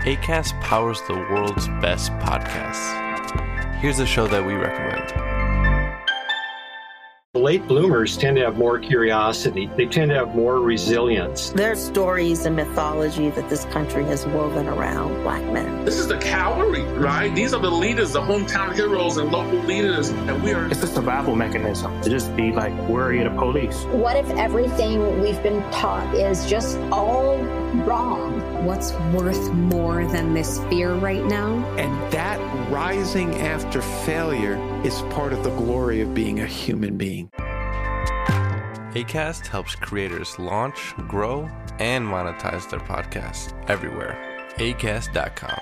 Acast powers the world's best podcasts. Here's a show that we recommend. The late bloomers tend to have more curiosity. They tend to have more resilience. There's stories and mythology that this country has woven around Black men. This is the cavalry, right? These are the leaders, the hometown heroes and local leaders. And we are... It's a survival mechanism to just be like worry of the police. What if everything we've been taught is just all wrong? What's worth more than this fear right now? And that rising after failure is part of the glory of being a human being. Acast helps creators launch, grow, and monetize their podcasts everywhere. Acast.com.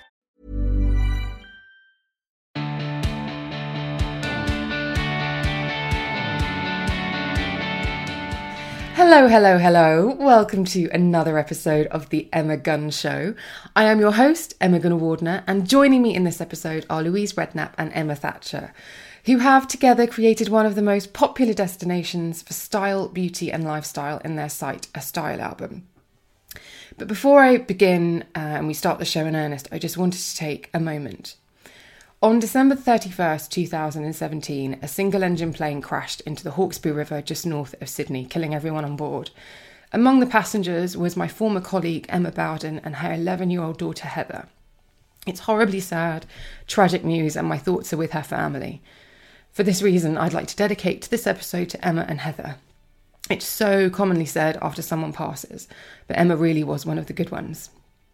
Hello, hello, hello. Welcome to another episode of The Emma Gunn Show. I am your host, Emma Gunn-Wardner, and joining me in this episode are Louise Redknapp and Emma Thatcher, who have together created one of the most popular destinations for style, beauty and lifestyle in their site, A Style Album. But before I begin and we start the show in earnest, I just wanted to take a moment. On December 31st, 2017, a single-engine plane crashed into the Hawkesbury River just north of Sydney, killing everyone on board. Among the passengers was my former colleague Emma Bowden and her 11-year-old daughter Heather. It's horribly sad, tragic news, and my thoughts are with her family. For this reason, I'd like to dedicate this episode to Emma and Heather. It's so commonly said after someone passes, but Emma really was one of the good ones.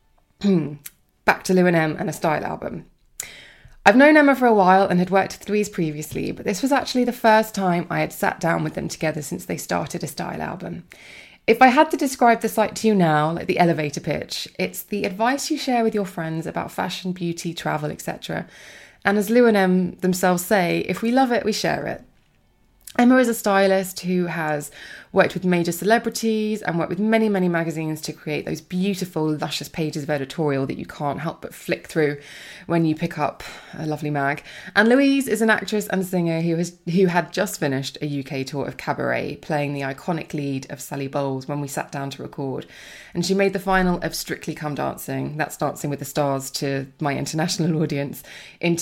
Back to Lou and Em and A Style Album. I've known Emma for a while and had worked with Louise previously, but this was actually the first time I had sat down with them together since they started A Style Album. If I had to describe the site to you now, like the elevator pitch, it's the advice you share with your friends about fashion, beauty, travel, etc. And as Lou and Em themselves say, if we love it, we share it. Emma is a stylist who has worked with major celebrities and worked with many, many magazines to create those beautiful, luscious pages of editorial that you can't help but flick through when you pick up a lovely mag. And Louise is an actress and singer who had just finished a UK tour of Cabaret, playing the iconic lead of Sally Bowles when we sat down to record. And she made the final of Strictly Come Dancing, that's Dancing with the Stars, to my international audience in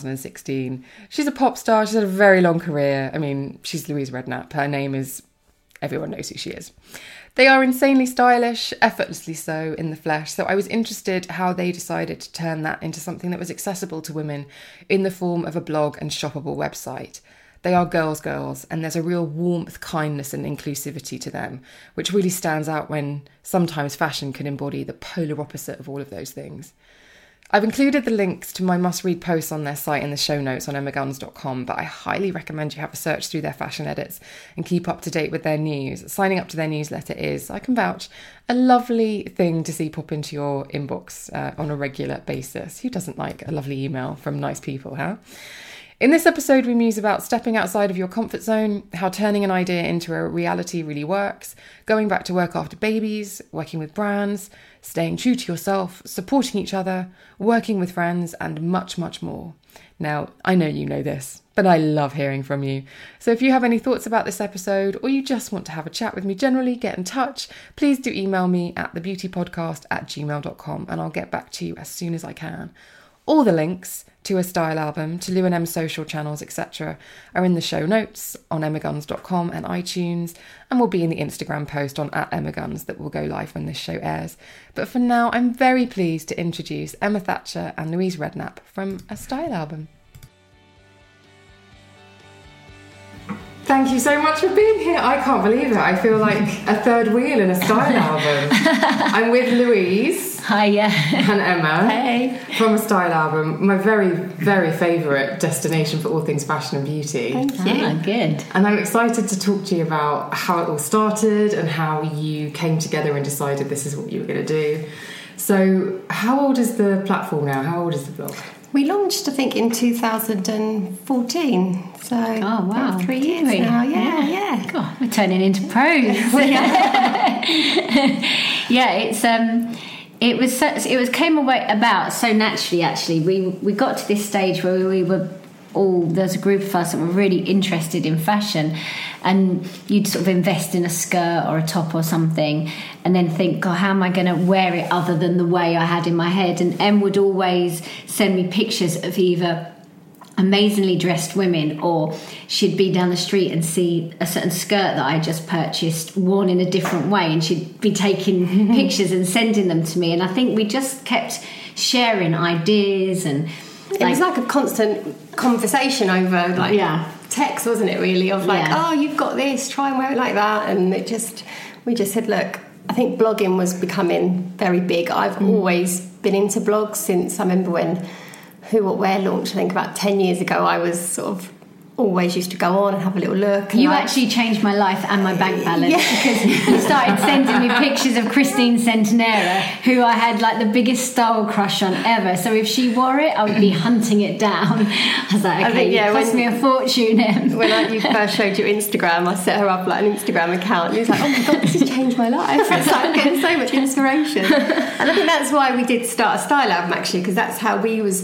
2016. She's a pop star, she's had a very long career. I mean, she's Louise Redknapp, her name is... everyone knows who she is. They are insanely stylish, effortlessly so, in the flesh, so I was interested how they decided to turn that into something that was accessible to women in the form of a blog and shoppable website. They are girls, and there's a real warmth, kindness and inclusivity to them, which really stands out when sometimes fashion can embody the polar opposite of all of those things. I've included the links to my must-read posts on their site in the show notes on emmaguns.com, but I highly recommend you have a search through their fashion edits and keep up to date with their news. Signing up to their newsletter is, I can vouch, a lovely thing to see pop into your inbox on a regular basis. Who doesn't like a lovely email from nice people, huh? In this episode, we muse about stepping outside of your comfort zone, how turning an idea into a reality really works, going back to work after babies, working with brands, staying true to yourself, supporting each other, working with friends, and much, much more. Now, I know you know this, but I love hearing from you. So if you have any thoughts about this episode, or you just want to have a chat with me generally, get in touch, please do email me at thebeautypodcast@gmail.com and I'll get back to you as soon as I can. All the links to A Style Album, to Lou and Em's social channels, etc. are in the show notes on emmaguns.com and iTunes, and will be in the Instagram post on @emmaguns that will go live when this show airs. But for now, I'm very pleased to introduce Emma Thatcher and Louise Redknapp from A Style Album. Thank you so much for being here. I can't believe it. I feel like a third wheel in A Style Album. I'm with Louise. Hi, yeah. And Emma. Hey. From A Style Album, my very, very favourite destination for all things fashion and beauty. Thank you. Ah, good. And I'm excited to talk to you about how it all started and how you came together and decided this is what you were going to do. So how old is the platform now? How old is the blog? We launched, I think, in 2014. So, about 3 years now. Yeah. God, we're turning into pros. Yeah, it came about so naturally. Actually, we got to this stage where we were there's a group of us that were really interested in fashion, and you'd sort of invest in a skirt or a top or something and then think, God, how am I going to wear it other than the way I had in my head? And Em would always send me pictures of either amazingly dressed women, or she'd be down the street and see a certain skirt that I just purchased worn in a different way, and she'd be taking pictures and sending them to me. And I think we just kept sharing ideas, and it was like a constant conversation over text, wasn't it, really, of oh, you've got this, try and wear it like that. And we just said, look, I think blogging was becoming very big. I've always been into blogs since I remember when Who What Wear launched, I think about 10 years ago. I was sort of always used to go on and have a little look. You actually changed my life and my bank balance because you started sending me pictures of Christine Centenera, who I had like the biggest style crush on ever. So if she wore it, I would be hunting it down. I was like, okay, it cost me a fortune. When you first showed your Instagram, I set her up like an Instagram account, and it was like, oh my God, this has changed my life. It's like I'm getting so much inspiration. And I think that's why we did start a style album, actually, because that's how we was...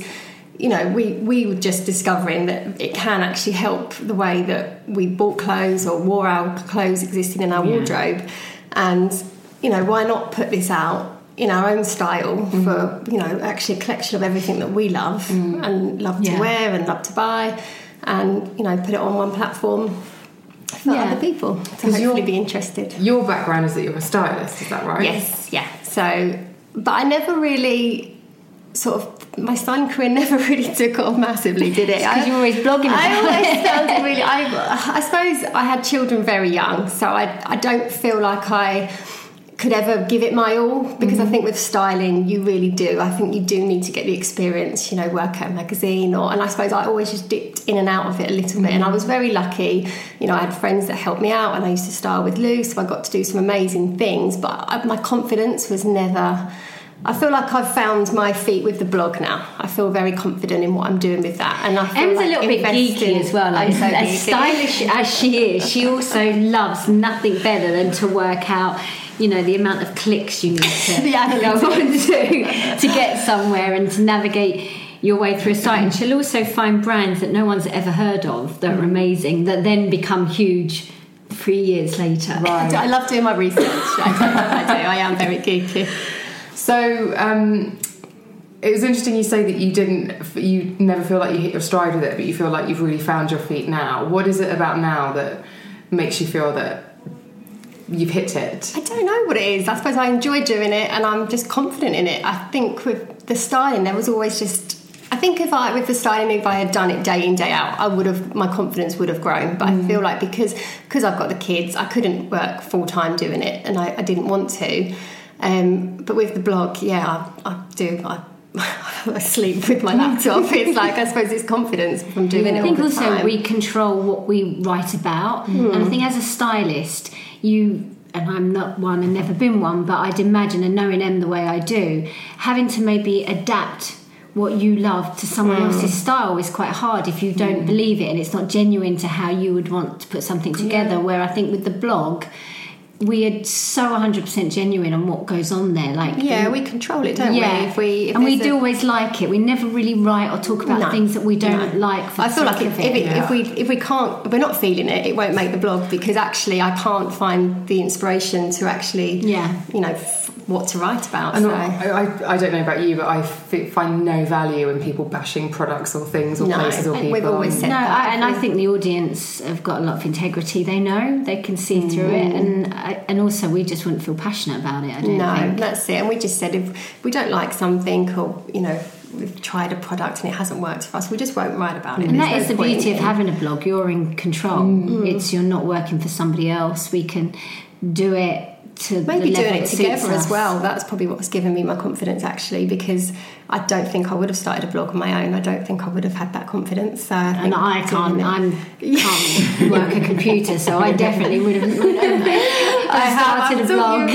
we were just discovering that it can actually help the way that we bought clothes or wore our clothes existing in our wardrobe. And, why not put this out in our own style for, actually a collection of everything that we love and love to wear and love to buy, and, put it on one platform for other people to hopefully be interested. Your background is that you're a stylist, is that right? Yes, yeah. So, but I never really... my styling career never really took off massively, did it? Because you were always blogging about it. I always felt really... I suppose I had children very young, so I don't feel like I could ever give it my all, because I think with styling you really do. I think you do need to get the experience, work at a magazine, and I suppose I always just dipped in and out of it a little bit, and I was very lucky. I had friends that helped me out, and I used to style with Lou, so I got to do some amazing things, but my confidence was never... I feel like I've found my feet with the blog now. I feel very confident in what I'm doing with that. And I feel Em's a little bit geeky as well. Like, as stylish as she is, she also loves nothing better than to work out, the amount of clicks you need to go on to get somewhere and to navigate your way through a site. And she'll also find brands that no one's ever heard of that are amazing, that then become huge 3 years later. Right. I love doing my research. I do. I am very geeky. So it was interesting you say that you never feel like you hit your stride with it, but you feel like you've really found your feet now. What is it about now that makes you feel that you've hit it? I don't know what it is. I suppose I enjoy doing it and I'm just confident in it. I think with the styling, there was always just... I think if I had done it day in, day out, my confidence would have grown. But I feel like because I've got the kids, I couldn't work full-time doing it, and I didn't want to. But with the blog, I do. I sleep with my laptop. It's like, I suppose it's confidence from doing it all the time. I think also we control what we write about. And I think as a stylist, and I'm not one and never been one, but I'd imagine, and knowing Em the way I do, having to maybe adapt what you love to someone else's style is quite hard if you don't believe it and it's not genuine to how you would want to put something together. Where I think with the blog, we are so 100% genuine on what goes on there. We control it, don't we? We do always like it. We never really write or talk about things that we don't like. For I feel like if we're not feeling it, it won't make the blog, because actually I can't find the inspiration to actually, what to write about. And I don't know about you, but I find no value in people bashing products or things or places or people. We've always said that. And I think the audience have got a lot of integrity. They know, they can see through it, and also we just wouldn't feel passionate about it. I don't think. That's it. And we just said if we don't like something, or we've tried a product and it hasn't worked for us, we just won't write about it. And that is the beauty of having a blog. You're in control. You're not working for somebody else. We can do it to maybe doing it together as well. That's probably what's given me my confidence, actually, because I don't think I would have started a blog on my own. I don't think I would have had that confidence. So I can't work a computer, so I definitely would have started a blog.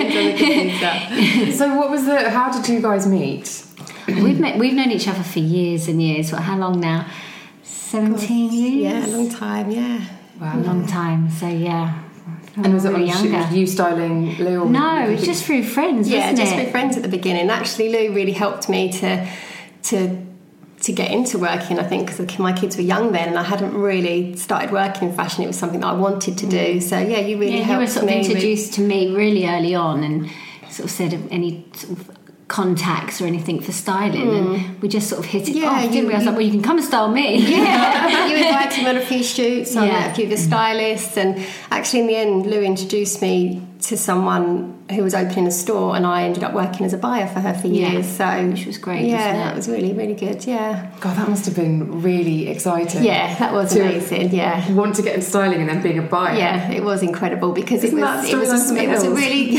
So how did you guys meet? We've known each other for years and years. How long now? 17 years? Yeah, a long time, yeah. Wow, a long time. So yeah. And was it you styling Lou? Or no, it was just through friends, wasn't it? Yeah, just through friends at the beginning. Actually, Lou really helped me to to get into working, I think, because my kids were young then and I hadn't really started working in fashion. It was something that I wanted to do. So yeah, you really helped me. You were sort of introduced to me really early on and sort of said any sort of contacts or anything for styling, and we just sort of hit it off, didn't we? I was like, well, you can come and style me. Yeah, you invited me on a few shoots, I met a few of the stylists, and actually in the end Lou introduced me to someone who was opening a store, and I ended up working as a buyer for her for years. So which was great. Yeah, that was really, really good. Yeah. God, that must have been really exciting. Yeah, that was amazing. Yeah. Want to get into styling and then being a buyer. Yeah, it was incredible because it was a really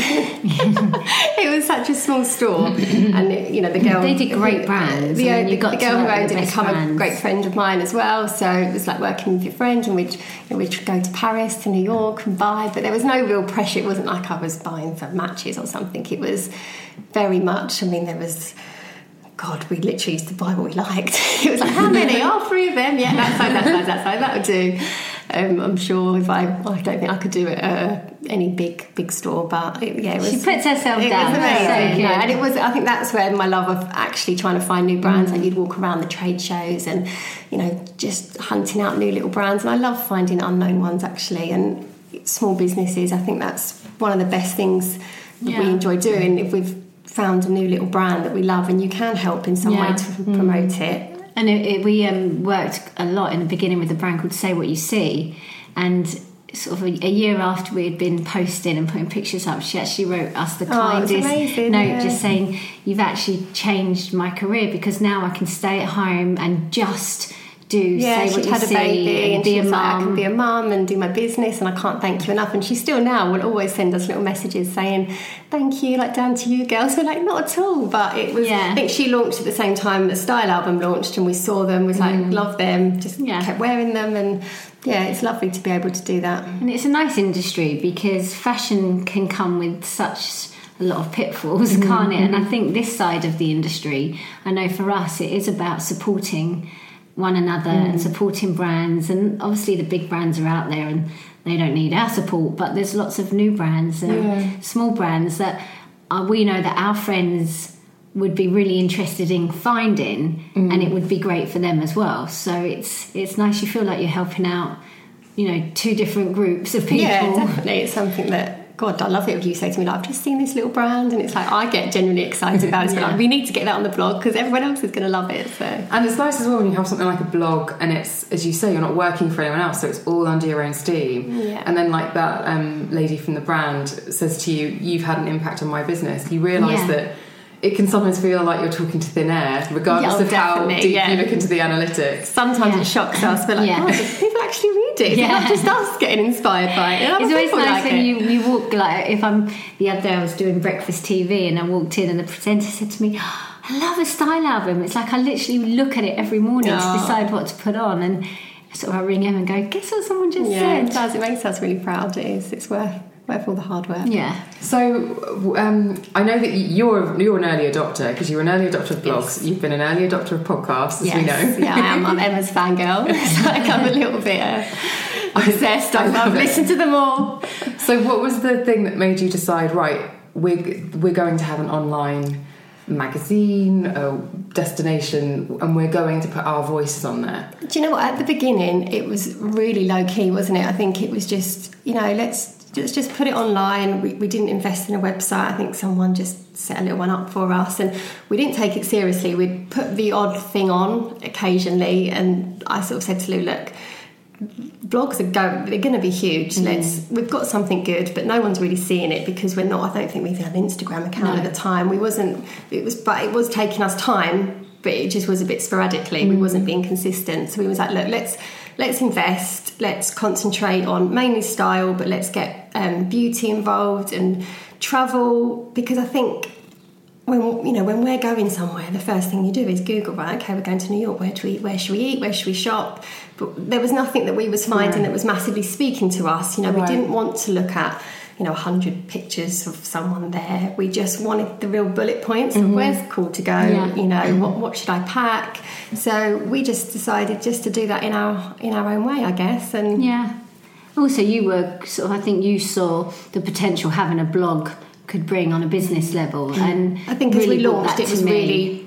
it was such a small store, and the girl, they did great brands. The girl who owned it became a great friend of mine as well. So it was like working with your friend, and we'd go to Paris, to New York, and buy. But there was no real pressure. It wasn't like I was buying for matches or something. It was very much. I mean, there was. God, we literally used to buy what we liked. It was like, how many? Oh, 3 of them. Yeah, that's fine. That would do. I'm sure if I don't think I could do it at any big store, but it was. She puts herself down. It was amazing, and it was. I think that's where my love of actually trying to find new brands. Like you'd walk around the trade shows and just hunting out new little brands, and I love finding unknown ones actually, and small businesses. I think that's one of the best things that we enjoy doing. If we've found a new little brand that we love, and you can help in some way to promote it. And we worked a lot in the beginning with a brand called Say What You See, and sort of a year after we had been posting and putting pictures up, she actually wrote us the kindest note, just saying, you've actually changed my career, because now I can stay at home and just say what you had see, a baby, and be a mum. mum. I can be a mum and do my business, and I can't thank you enough. And she still now will always send us little messages saying thank you, like down to you girls. We're like, not at all, but it was. I think she launched at the same time the Style album launched, and we saw them. Was like, love them. Just kept wearing them, and it's lovely to be able to do that. And it's a nice industry because fashion can come with such a lot of pitfalls, can't it? And I think this side of the industry, I know for us, it is about supporting one another and supporting brands, and obviously the big brands are out there and they don't need our support, but there's lots of new brands and small brands that we know that our friends would be really interested in finding, and it would be great for them as well. So it's nice, you feel like you're helping out 2 different groups of people. Yeah, definitely. It's something that, God, I love it if you say to me, like, I've just seen this little brand, and it's like, I get genuinely excited about it. But like, we need to get that on the blog because everyone else is going to love it. So. And it's nice as well when you have something like a blog, and it's, as you say, you're not working for anyone else, so it's all under your own steam. Yeah. And then like that lady from the brand says to you, you've had an impact on my business. You realise that it can sometimes feel like you're talking to thin air, regardless of how deep you look into the analytics. Sometimes it shocks us. We're like, oh, people actually read it. It's not just us getting inspired by it. It's always nice when you walk, like, the other day I was doing breakfast TV and I walked in and the presenter said to me, I love a style album. It's like I literally look at it every morning to decide what to put on, and so I ring him and go, guess what someone just said? It does. It makes us really proud. It is. It's worth all the hard work. Yeah. So I know that you're an early adopter, because you're an early adopter of blogs. Yes. You've been an early adopter of podcasts, as we know. Yeah, I am. I'm Emma's fangirl. It's like I'm a little bit obsessed. I've listened to them all. So what was the thing that made you decide, right, we're going to have an online magazine, a destination, and we're going to put our voices on there? Do you know what? At the beginning, it was really low key, wasn't it? I think it was just, let's just put it online. We didn't invest in a website. I think someone just set a little one up for us, and we didn't take it seriously. We'd put the odd thing on occasionally, and I sort of said to Lou, look, blogs they're going to be huge. We've got something good, but no one's really seeing it because I don't think we had an Instagram account at the time. But it was taking us time, but it just was a bit sporadically. We wasn't being consistent. So we was like, look, let's invest, let's concentrate on mainly style, but let's get beauty involved and travel, because I think when we're going somewhere, the first thing you do is Google, right? Okay, we're going to New York. Where should we eat? Where should we shop? But there was nothing that we was finding that was massively speaking to us. We didn't want to look at 100 pictures of someone there. We just wanted the real bullet points of where's cool to go. What should I pack? So we just decided just to do that in our own way, I guess. And also you were I think you saw the potential having a blog could bring on a business level, and I think as we launched, it was really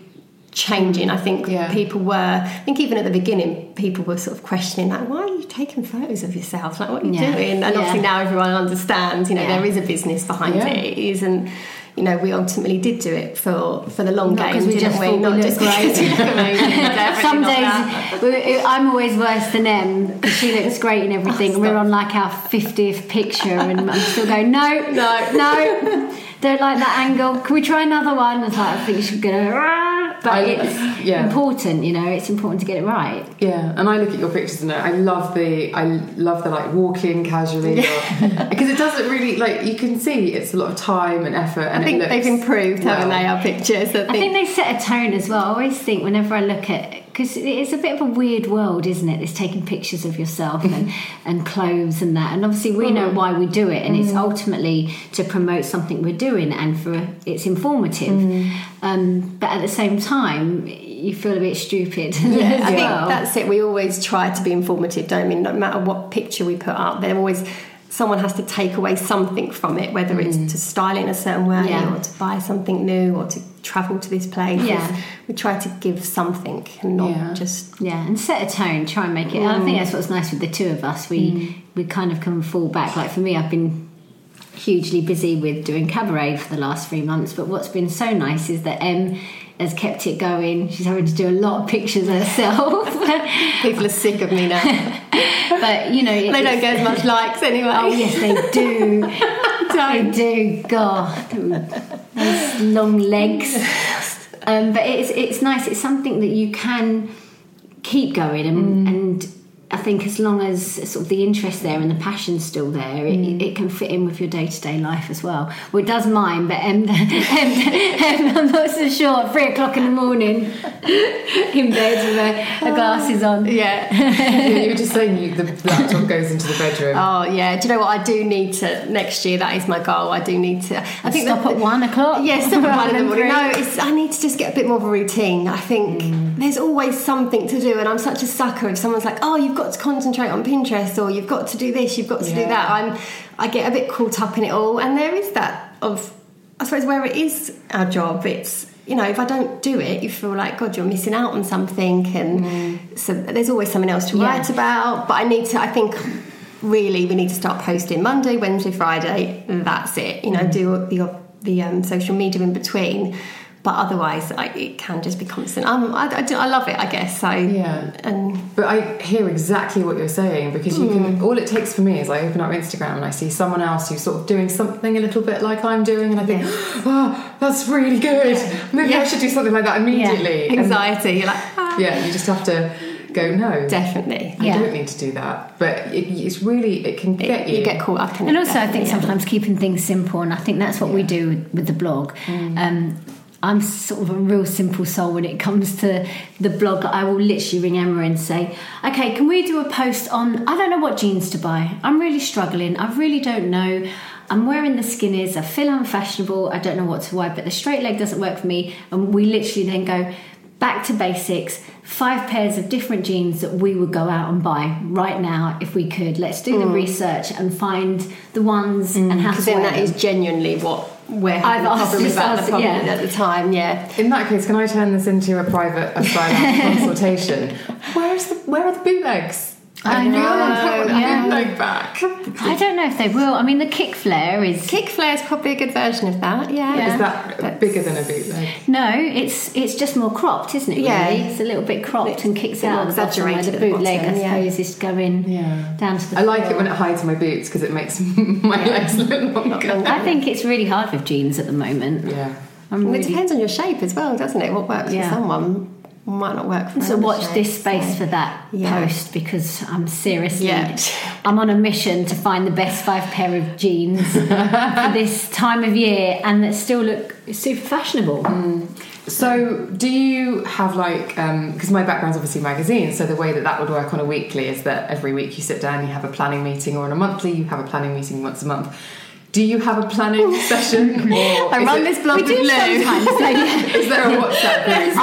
changing. I think I think even at the beginning, people were sort of questioning, like, why are you taking photos of yourself? Like, what are you doing? And obviously now everyone understands, there is a business behind it. It isn't, we ultimately did do it for the long game, didn't we? Not just great. Some days I'm always worse than Em because she looks great and everything. We're on like our 50th picture and I'm still going, no, don't like that angle. Can we try another one? It's like, I think you should go. But it's important, it's important to get it right. Yeah, and I look at your pictures and I love the like walking casually because it doesn't really, like, you can see it's a lot of time and effort. And I think they've improved, haven't they, our pictures? I think they set a tone as well. I always think whenever I look at it, because it's a bit of a weird world, isn't it? It's taking pictures of yourself and clothes and that. And obviously we know why we do it, and it's ultimately to promote something we're doing and it's informative. But at the same time, you feel a bit stupid. Yeah, I think that's it. We always try to be informative, don't we? No matter what picture we put up, someone has to take away something from it, whether it's to style in a certain way or to buy something new or to travel to this place. We try to give something and not just and set a tone, try and make it. I think that's what's nice with the two of us. We kind of can fall back. Like for me, I've been hugely busy with doing cabaret for the last 3 months, but what's been so nice is that Em has kept it going. She's having to do a lot of pictures herself. People are sick of me now. But they don't get as much likes anyway. Oh yes, they do. They do. God, those long legs. But it's nice. It's something that you can keep going, and I think as long as sort of the interest there and the passion's still there, it can fit in with your day-to-day life as well. Well, it does mine, but I'm not so sure. At 3 o'clock in the morning, in bed with her glasses on. You were just saying the laptop goes into the bedroom. Oh yeah. Do you know what? I do need to next year. That is my goal. I do need to. I think stop at 1 o'clock. Yeah, stop at 1 in the morning. No, I need to just get a bit more of a routine. I think there's always something to do, and I'm such a sucker if someone's like, "Oh, you've got to concentrate on Pinterest," or "You've got to do this, you've got to do that." I get a bit caught up in it all, and there is that of, I suppose, where it is our job. It's if I don't do it, you feel like, God, you're missing out on something, and so there's always something else to write about. But I think really we need to start posting Monday, Wednesday, Friday. That's it. Do the social media in between. But otherwise, it can just be constant. I love it, I guess. So but I hear exactly what you're saying, because you can. All it takes for me is I open up Instagram and I see someone else who's sort of doing something a little bit like I'm doing, and I think, oh, that's really good. Maybe I should do something like that immediately. Anxiety. You're like, you just have to go, no, definitely. I don't need to do that. But it's really, it can get you. You get caught up in it. And also, I think sometimes keeping things simple, and I think that's what we do with the blog. I'm sort of a real simple soul when it comes to the blog. I will literally ring Emma and say, okay, can we do a post on, I don't know what jeans to buy. I'm really struggling. I really don't know. I'm wearing the skinnies. I feel unfashionable. I don't know what to wear, but the straight leg doesn't work for me. And we literally then go back to basics, 5 pairs of different jeans that we would go out and buy right now if we could. Let's do the research and find the ones and how to wear them. Because then that is genuinely what we're having a problem about at the time. In that case, can I turn this into a private style consultation? Where are the bootlegs? I know. Bootleg back. I don't know if they will. I mean, the kick flare is probably a good version of that. Is that bigger than a bootleg? No, it's just more cropped, isn't it? Really? Yeah, it's a little bit cropped and kicks out exaggerated. The bootleg, I suppose, is going down to the. I like it when it hides my boots because it makes my legs look longer. I think it's really hard with jeans at the moment. Yeah, it depends on your shape as well, doesn't it? What works for someone might not work for so watch this space for that post, because I'm seriously I'm on a mission to find the best 5 pair of jeans for this time of year and that still look super fashionable. So do you have because my background's obviously magazines, so the way that would work on a weekly is that every week you sit down, you have a planning meeting, or on a monthly you have a planning meeting once a month. Do you have a planning session? Or I run this blog with Lou. Is there a WhatsApp group?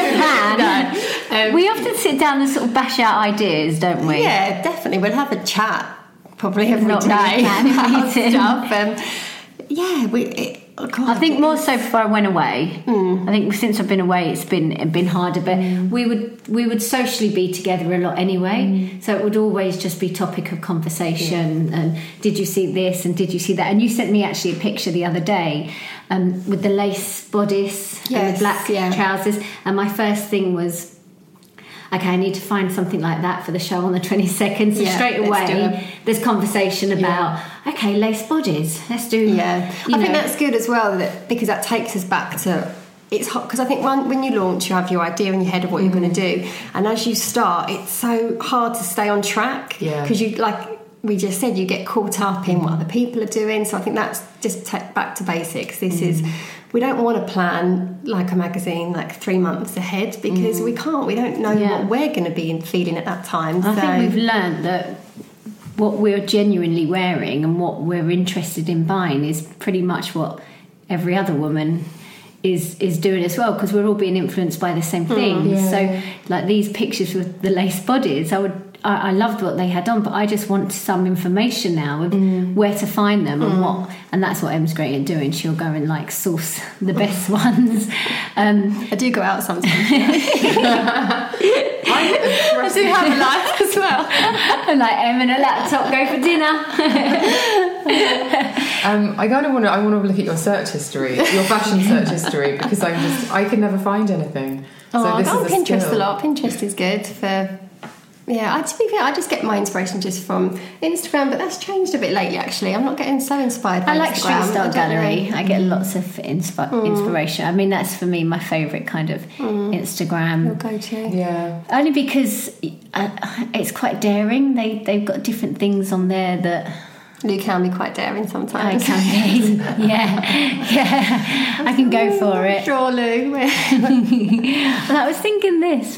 I don't plan. We often sit down and sort of bash out ideas, don't we? Yeah, definitely. We'll have a chat probably every day about stuff. Oh God, I think more so before I went away. I think since I've been away, it's been harder. But we would socially be together a lot anyway, so it would always just be topic of conversation. And did you see this? And did you see that? And you sent me actually a picture the other day with the lace bodice and the black trousers. And my first thing was, okay, I need to find something like that for the show on the 22nd. So straight away, there's conversation about, okay, lace bodies. Let's do. Yeah, I think that's good as well, because that takes us back to, it's hot, because I think when you launch, you have your idea in your head of what you're going to do, and as you start, it's so hard to stay on track, because you, like we just said, you get caught up in what other people are doing. So I think that's just back to basics. This is, we don't want to plan like a magazine like 3 months ahead, because we can't. We don't know what we're going to be feeling at that time. I think we've learned that what we're genuinely wearing and what we're interested in buying is pretty much what every other woman is doing as well, because we're all being influenced by the same thing. So like these pictures with the lace bodies, I loved what they had on, but I just want some information now of where to find them and what, and that's what Em's great at doing. She'll go and like source the best ones. I do go out sometimes. I do have a life as well. I'm like, Em and a laptop, go for dinner. I kind of want to look at your search history, your fashion search history, because I can never find anything. I go on Pinterest a lot. Pinterest is good for. Yeah, to be fair, I just get my inspiration just from Instagram, but that's changed a bit lately, actually. I'm not getting so inspired by I like Instagram. Street Style Gallery. I get lots of inspiration. I mean, that's for me my favourite kind of Instagram. Your go-to. Yeah. Only because it's quite daring. They've got different things on there that... You can be quite daring sometimes. I can be, yeah. I can go for it. Sure, Lou. And I was thinking this.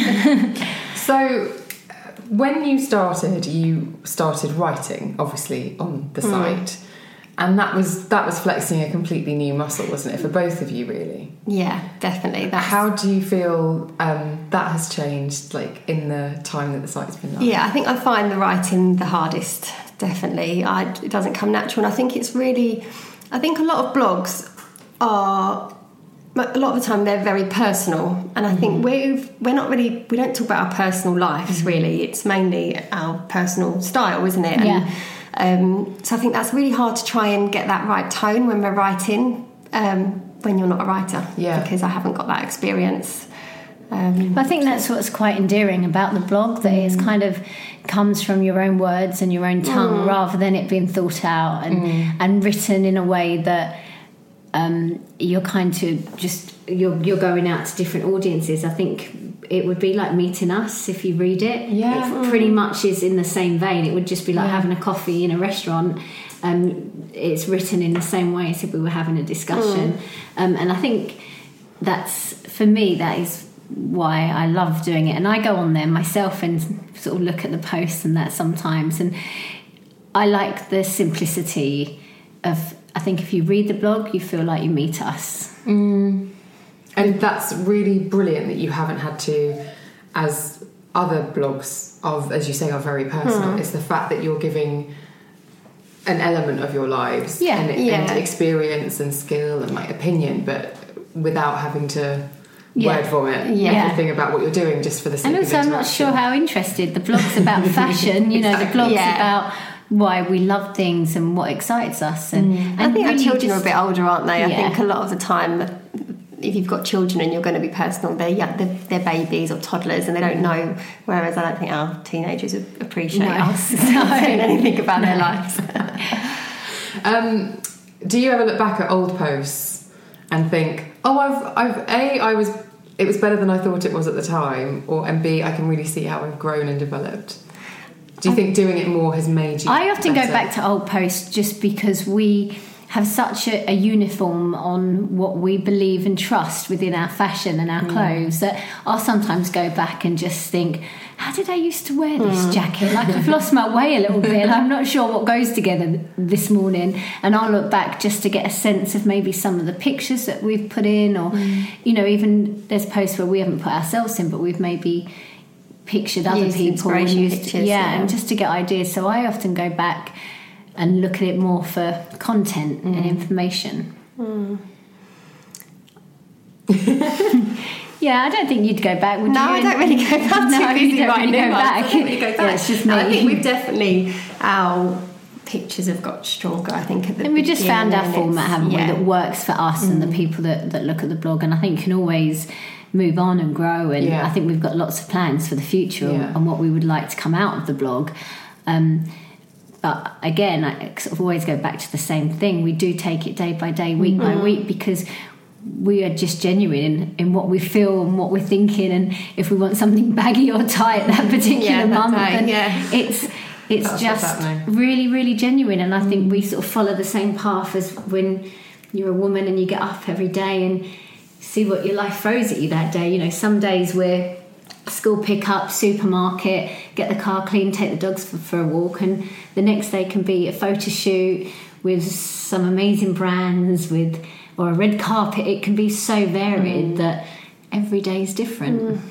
So... When you started writing, obviously, on the site, and that was flexing a completely new muscle, wasn't it, for both of you, really? Yeah, definitely. How do you feel that has changed, like, in the time that the site's been up? Yeah, I think I find the writing the hardest, definitely. It doesn't come natural, and I think it's really... I think a lot of blogs are... A lot of the time they're very personal, and I think we don't talk about our personal lives really. It's mainly our personal style, isn't it? And, so I think that's really hard to try and get that right tone when we're writing, when you're not a writer, because I haven't got that experience. I think that's what's quite endearing about the blog, that it's kind of comes from your own words and your own tongue, rather than it being thought out and written in a way that you're kind of just you're going out to different audiences. I think it would be like Meeting Us if you read it. It pretty much is in the same vein. It would just be like having a coffee in a restaurant. It's written in the same way as if we were having a discussion. And I think that's, for me, that is why I love doing it. And I go on there myself and sort of look at the posts and that sometimes, and I like the simplicity of, I think if you read the blog, you feel like you meet us. And that's really brilliant that you haven't had to, as other blogs of, as you say, are very personal. It's the fact that you're giving an element of your lives and experience and skill and like opinion, but without having to word vomit everything about what you're doing just for the sake of interaction. And also, I'm not sure how interested the blog's about fashion. You know, the blog's about why we love things and what excites us. And I think our children are a bit older, aren't they? I think a lot of the time, if you've got children and you're going to be personal, they're babies or toddlers and they don't know, whereas I don't think our teenagers appreciate us not doing anything about their lives. Do you ever look back at old posts and think, it was better than I thought it was at the time, and B, I can really see how I've grown and developed? Do you think doing it more has made you I often better? go back to old posts just because we have such a uniform on what we believe and trust within our fashion and our clothes that I'll sometimes go back and just think, how did I used to wear this jacket? Like, I've lost my way a little bit. I'm not sure what goes together this morning. And I'll look back just to get a sense of maybe some of the pictures that we've put in, or, you know, even there's posts where we haven't put ourselves in, but we've maybe pictured other people and used and just to get ideas. So I often go back and look at it more for content and information. Yeah, I don't think you'd go back, would you? No, I don't really go back. I'm too busy writing new ones. I don't really go back. Yeah, it's just me. I think we've definitely, our pictures have got stronger, I think. And we just found our format, haven't we, that works for us and the people that look at the blog. And I think you can always move on and grow. And I think we've got lots of plans for the future and what we would like to come out of the blog. But again, I sort of always go back to the same thing. We do take it day by day, week by week, because we are just genuine in what we feel and what we're thinking, and if we want something baggy or tight that particular month, then it's just really, really genuine. And I think we sort of follow the same path as when you're a woman and you get up every day and see what your life throws at you that day. You know, some days we're school pickup, supermarket, get the car clean, take the dogs for a walk, and the next day can be a photo shoot with some amazing brands or a red carpet. It can be so varied that every day is different.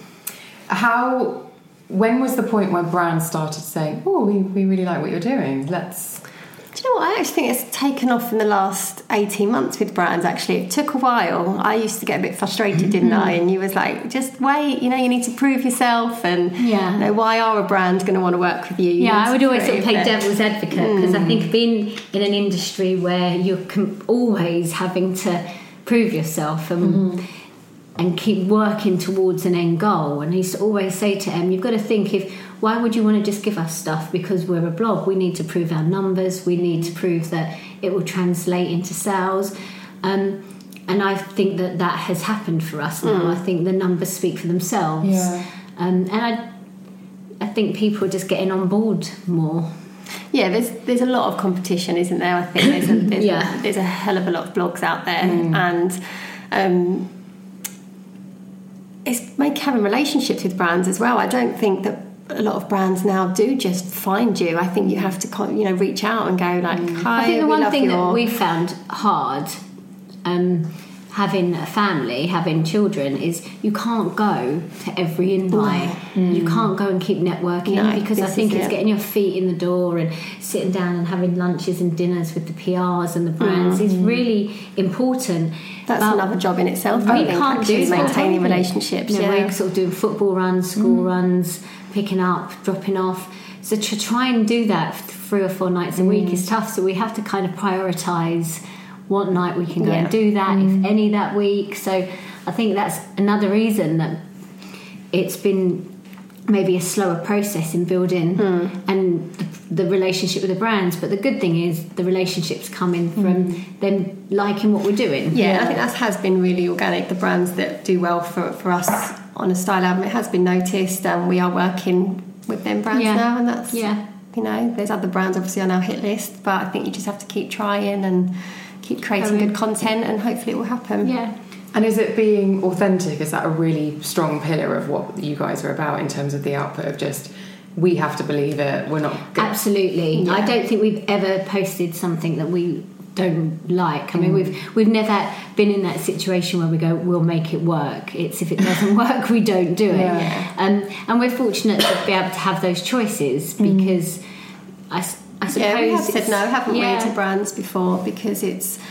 When was the point where brands started saying, oh, we really like what you're doing, Do you know what? I actually think it's taken off in the last 18 months with brands, actually. It took a while. I used to get a bit frustrated, didn't I? And you was like, just wait, you need to prove yourself. And why are a brand going to want to work with you? I would always sort of play devil's advocate, because I think being in an industry where you're always having to prove yourself and keep working towards an end goal. And I used to always say to Em, you've got to think, why would you want to just give us stuff because we're a blog? We need to prove our numbers. We need to prove that it will translate into sales. And I think that has happened for us now. I think the numbers speak for themselves. Yeah. And I think people are just getting on board more. Yeah, there's a lot of competition, isn't there? I think there's a hell of a lot of blogs out there, and it's having relationships with brands as well. I don't think that a lot of brands now do just find you. I think you have to, reach out and go like, hi. I think the one thing that we found hard, having a family, having children, is you can't go to every invite. You can't go and keep networking because I think it's getting your feet in the door and sitting down and having lunches and dinners with the PRs and the brands is really important. That's another job in itself. We can't do maintaining relationships. We're sort of doing football runs, school runs, picking up, dropping off. So to try and do that 3 or 4 nights a week is tough. So we have to kind of prioritise what night we can go and do that, if any, that week. So I think that's another reason that it's been maybe a slower process in building and the relationship with the brands. But the good thing is the relationships coming from them liking what we're doing. I think that has been really organic. The brands that do well for us on a style album, it has been noticed, and we are working with them brands now, and that's there's other brands obviously on our hit list, but I think you just have to keep trying and keep creating good content, and hopefully it will happen. And is it being authentic? Is that a really strong pillar of what you guys are about in terms of the output of just, we have to believe it, we're not good? Absolutely. I don't think we've ever posted something that we don't like. I mean, we've never been in that situation where we go, we'll make it work. It's if it doesn't work, we don't do it. And we're fortunate to be able to have those choices, because I suppose we have said no, haven't we, to brands before, because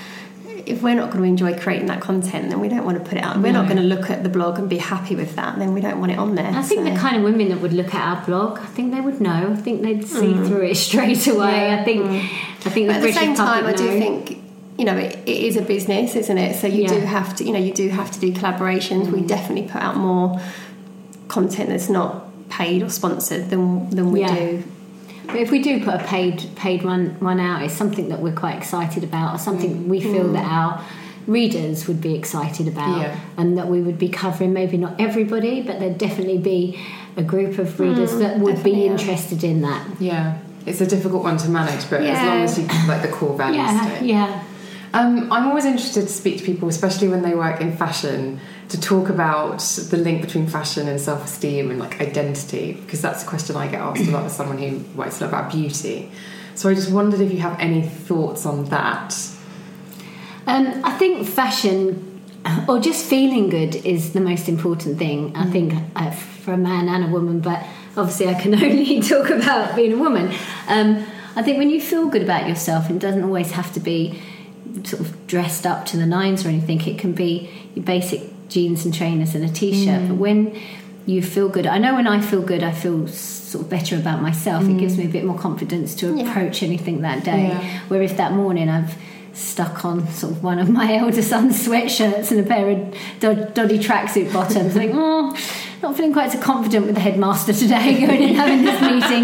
if we're not going to enjoy creating that content, then we don't want to put it out. We're not going to look at the blog and be happy with that, then we don't want it on there. I think the kind of women that would look at our blog, I think they would know. I think they'd see through it straight away. I think but at the same time, I do think it is a business, isn't it? So you do have to do collaborations. We definitely put out more content that's not paid or sponsored than we do. But if we do put a paid one out, it's something that we're quite excited about, or something we feel that our readers would be excited about, and that we would be covering maybe not everybody, but there'd definitely be a group of readers that would be interested in that. Yeah, it's a difficult one to manage, but as long as you like the core values to it. I'm always interested to speak to people, especially when they work in fashion, to talk about the link between fashion and self-esteem and like identity, because that's a question I get asked a lot as someone who writes a lot about beauty. So I just wondered if you have any thoughts on that. I think fashion, or just feeling good, is the most important thing. I think for a man and a woman, but obviously I can only talk about being a woman. I think when you feel good about yourself, it doesn't always have to be sort of dressed up to the nines or anything. It can be your basic jeans and trainers and a t-shirt. But when you feel good, I know when I feel good, I feel sort of better about myself. It gives me a bit more confidence to approach anything that day. Where if that morning I've stuck on sort of one of my elder son's sweatshirts and a pair of dodgy tracksuit bottoms, like, not feeling quite so confident with the headmaster today going and having this meeting.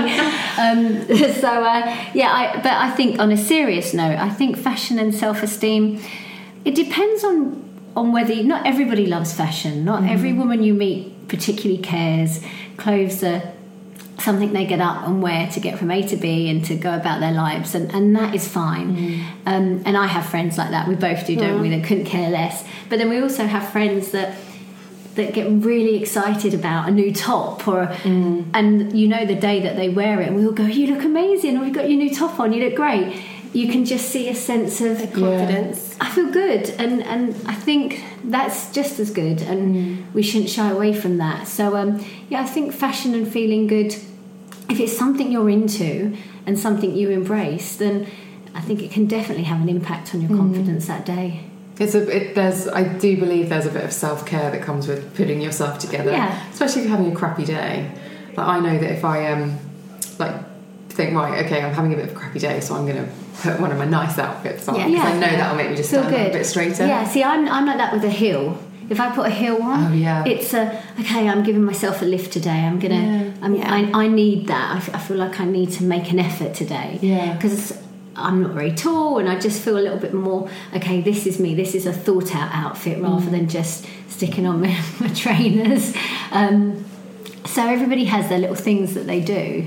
But I think on a serious note, I think fashion and self-esteem, it depends on whether, not everybody loves fashion. Not every woman you meet particularly cares. Clothes are something they get up and wear to get from A to B and to go about their lives, and that is fine. And I have friends like that. We both do, don't we? That couldn't care less. But then we also have friends that get really excited about a new top, and you know the day that they wear it, and we all go, "You look amazing," or "You got your new top on, you look great." You can just see a sense of confidence. I feel good, and I think that's just as good, and we shouldn't shy away from that. So I think fashion and feeling good, if it's something you're into and something you embrace, then I think it can definitely have an impact on your confidence that day. I do believe there's a bit of self-care that comes with putting yourself together, especially if you're having a crappy day. Like, I know that if I think, right, okay, I'm having a bit of a crappy day, so I'm going to put one of my nice outfits on, because I know that'll make me just stand up a bit straighter. Yeah, see, I'm like that with a heel. If I put a heel on, it's okay, I'm giving myself a lift today. I'm gonna, I need that. I feel like I need to make an effort today. Because I'm not very tall, and I just feel a little bit more, okay, this is me. This is a thought out outfit rather than just sticking on my trainers. So everybody has their little things that they do.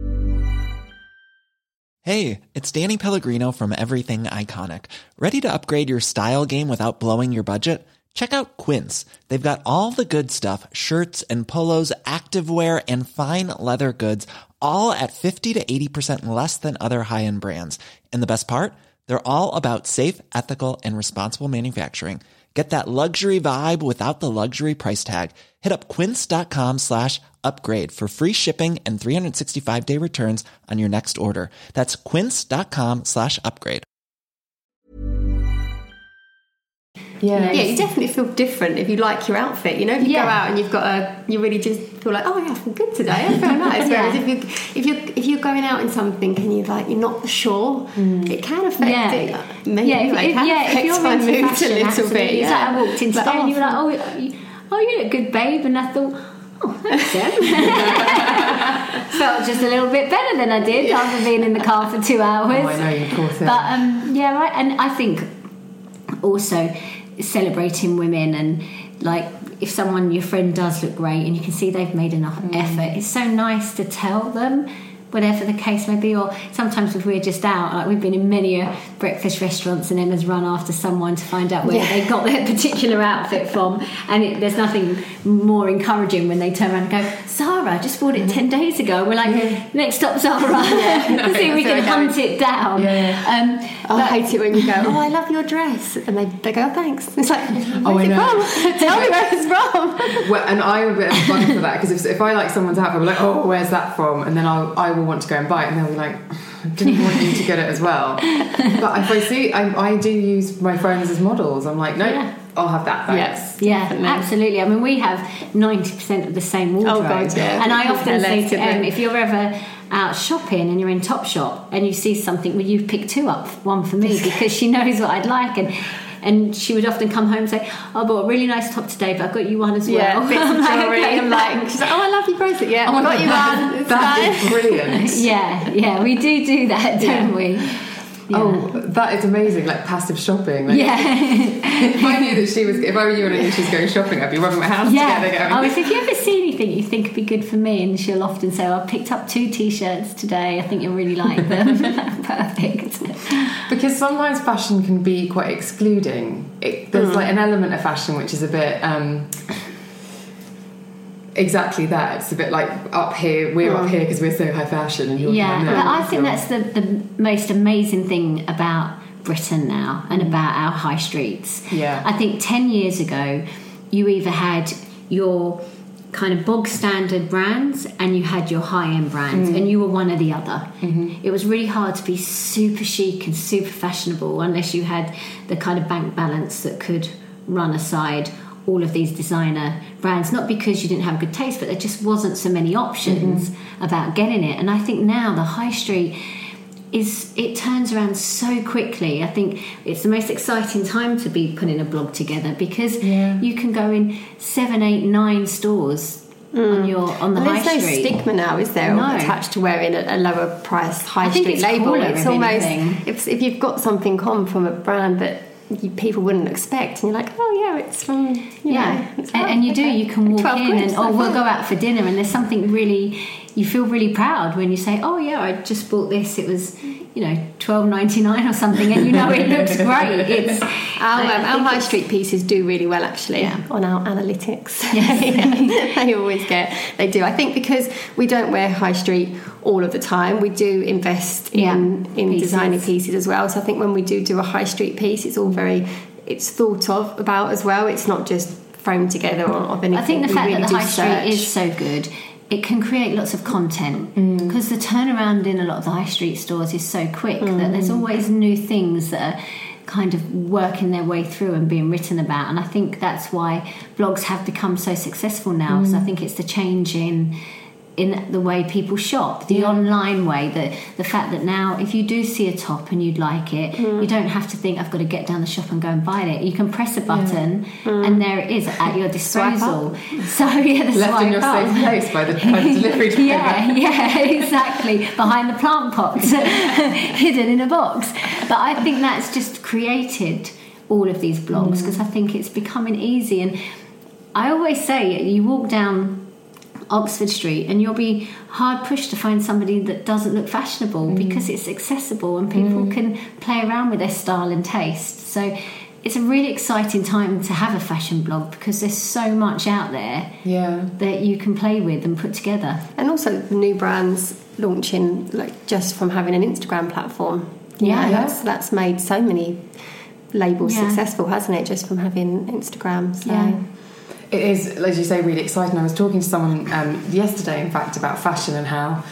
Hey, it's Danny Pellegrino from Everything Iconic. Ready to upgrade your style game without blowing your budget? Check out Quince. They've got all the good stuff, shirts and polos, activewear, and fine leather goods, all at 50 to 80% less than other high-end brands. And the best part? They're all about safe, ethical, and responsible manufacturing. Get that luxury vibe without the luxury price tag. Hit up quince.com/upgrade for free shipping and 365-day returns on your next order. That's quince.com/upgrade. Yeah, you definitely feel different if you like your outfit. You know, if you go out and you really just feel like, oh, I feel good today. I feel nice. Whereas if you're going out in something and you're not sure, it can affect it. Maybe if you're my mood a little bit. It's like I walked in today and you were like, oh, you look good, babe, and I thought, oh, thanks, Em. Felt just a little bit better than I did after being in the car for 2 hours. Oh, I know, you course. But right, and I think also celebrating women, and like if your friend does look great and you can see they've made enough effort, it's so nice to tell them, whatever the case may be. Or sometimes if we're just out, like we've been in many breakfast restaurants and Emma's run after someone to find out where they got their particular outfit from, and there's nothing more encouraging when they turn around and go, Zara, I just bought it 10 days ago. We're like, next stop Zara, to see if we can hunt it down. I hate it when you go, oh, I love your dress, and they go, oh, thanks. It's like, where's it from? Tell me where it's from. Well, and I'm a bit of fun for that, because if I like someone's outfit, I'm like, oh, where's that from? And then I will want to go and buy it, and they'll be like, I didn't want you to get it as well. But if I see, I do use my friends as models. I'm like, no, I'll have that. Thanks. Definitely. Absolutely. I mean, we have 90% of the same wardrobe. Oh, God, yeah. And I often say to Em, if you're ever out shopping and you're in Topshop and you see something, well, you pick two up, one for me, because she knows what I'd like. And she would often come home and say, oh, I bought a really nice top today, but I've got you one as well. Yeah, bits of jewellery. I'm like, she's like, oh, I love your bracelet. Yeah, I've got you one. That is brilliant. Yeah, we do that, don't we? Yeah. Oh, that is amazing, like passive shopping. Like, if I knew that if I were you and I knew she was going shopping, I'd be rubbing my hands together going, if you ever see anything you think would be good for me, and she'll often say, I picked up 2 t-shirts today, I think you'll really like them. Perfect. Because sometimes fashion can be quite excluding. There's like an element of fashion which is a bit exactly that. It's a bit like up here, we're up here because we're so high fashion, and you're but I think that's the most amazing thing about Britain now, and about our high streets. I think 10 years ago you either had your kind of bog standard brands and you had your high-end brands, and you were one or the other. It was really hard to be super chic and super fashionable unless you had the kind of bank balance that could run aside all of these designer brands, not because you didn't have good taste, but there just wasn't so many options about getting it. And I think now the high street it turns around so quickly. I think it's the most exciting time to be putting a blog together, because you can go in 7, 8, 9 stores on the high street. There's no stigma now, is there, attached to wearing a lower price high street label. It's almost if you've got something from a brand that people wouldn't expect, and you're like, oh yeah, it's from and you can walk in and we'll go out for dinner, and there's something really, you feel really proud when you say, oh yeah, I just bought this, it was $12.99 or something, and it looks great. It's our high street pieces do really well, actually, on our analytics. They do. I think because we don't wear high street all of the time, we do invest in designing pieces as well. So I think when we do a high street piece, it's all it's thought about as well. It's not just thrown together of anything. I think the fact that the high street is so good, it can create lots of content, because the turnaround in a lot of the high street stores is so quick that there's always new things that are kind of working their way through and being written about. And I think that's why blogs have become so successful now, because I think it's the change in the way people shop, the online way, the fact that now if you do see a top and you'd like it, you don't have to think, I've got to get down the shop and go and buy it. You can press a button and there it is at your disposal. So left in your safe place by the delivery driver. Exactly, behind the plant pots hidden in a box. But I think that's just created all of these blogs, because I think it's becoming easy. And I always say, you walk down Oxford Street and you'll be hard pushed to find somebody that doesn't look fashionable, because it's accessible and people can play around with their style and taste. So it's a really exciting time to have a fashion blog, because there's so much out there that you can play with and put together. And also new brands launching, like, just from having an Instagram platform. That's made so many labels successful, hasn't it, just from having Instagram. So it is, as you say, really exciting. I was talking to someone yesterday, in fact, about fashion and how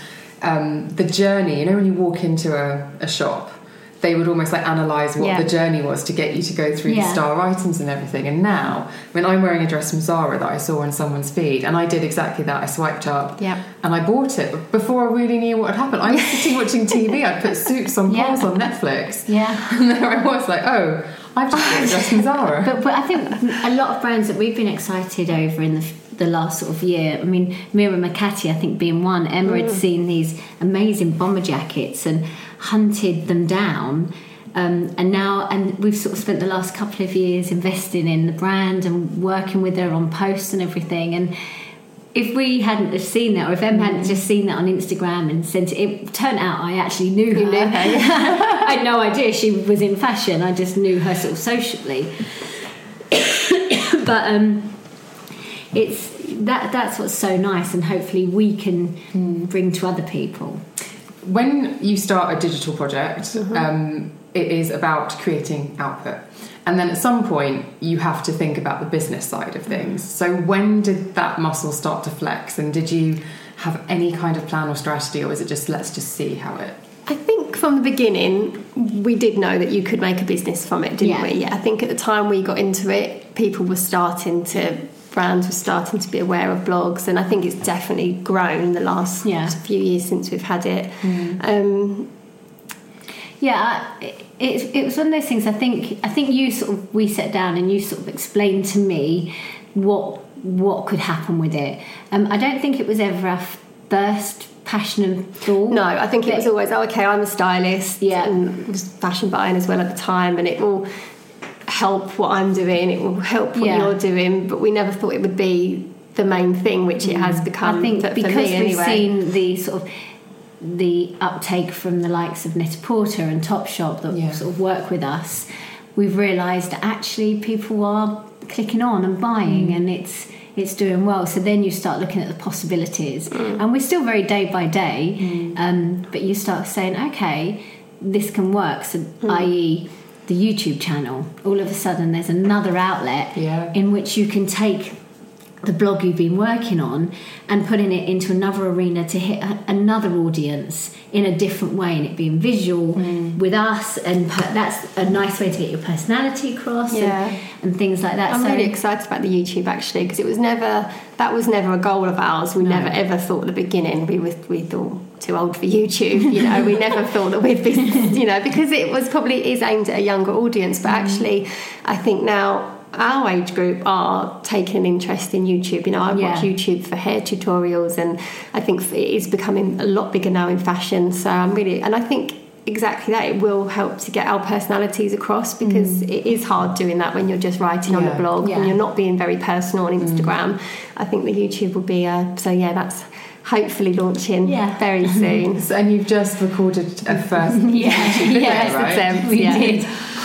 the journey, when you walk into a shop, they would almost analyse what the journey was to get you to go through the star items and everything. And now, I'm wearing a dress from Zara that I saw on someone's feed, and I did exactly that. I swiped up and I bought it before I really knew what had happened. I was sitting watching TV. I'd put Suits on pause on Netflix. And there I was, like, oh, I've just bought a dress from Zara. But I think a lot of brands that we've been excited over in the last sort of year, Mira Makati, I think, being one. Emma had seen these amazing bomber jackets and hunted them down, and we've sort of spent the last couple of years investing in the brand and working with her on posts and everything. And if we hadn't have seen that, or if Em hadn't just seen that on Instagram and sent it turned out I actually knew her. I had no idea she was in fashion. I just knew her sort of socially. But it's that's what's so nice, and hopefully we can bring to other people. When you start a digital project, it is about creating output. And then at some point, you have to think about the business side of things. So when did that muscle start to flex? And did you have any kind of plan or strategy, or was it just, let's just see how it... I think from the beginning, we did know that you could make a business from it, didn't we? I think at the time we got into it, brands were starting to be aware of blogs, and I think it's definitely grown the last few years since we've had it. It was one of those things. I think you we sat down and you sort of explained to me what could happen with it. I don't think it was ever our first passion and thought. No, I think it was always, I'm a stylist and was fashion buying as well at the time, and it will help what I'm doing, it will help what you're doing, but we never thought it would be the main thing, which it has become. I think because we've seen the sort of the uptake from the likes of Net-a-Porter and Topshop that sort of work with us, we've realised that actually people are clicking on and buying, and it's doing well. So then you start looking at the possibilities, and we're still very day by day, but you start saying, okay, this can work. So i.e. the YouTube channel, all of a sudden there's another outlet in which you can take the blog you've been working on and putting it into another arena to hit another audience in a different way, and it being visual with us, and that's a nice way to get your personality across and things like that. I'm really excited about the YouTube, actually, because that was never a goal of ours. We never ever thought at the beginning we thought too old for YouTube, you know. We never thought that we'd be, you know, because it was probably is aimed at a younger audience, but actually I think now our age group are taking an interest in YouTube. You know, I watch YouTube for hair tutorials, and I think it is becoming a lot bigger now in fashion. So I think exactly that, it will help to get our personalities across, because it is hard doing that when you're just writing on a blog and you're not being very personal on Instagram. I think the YouTube will be that's hopefully launching very soon. And you've just recorded a first YouTube video, right? We did.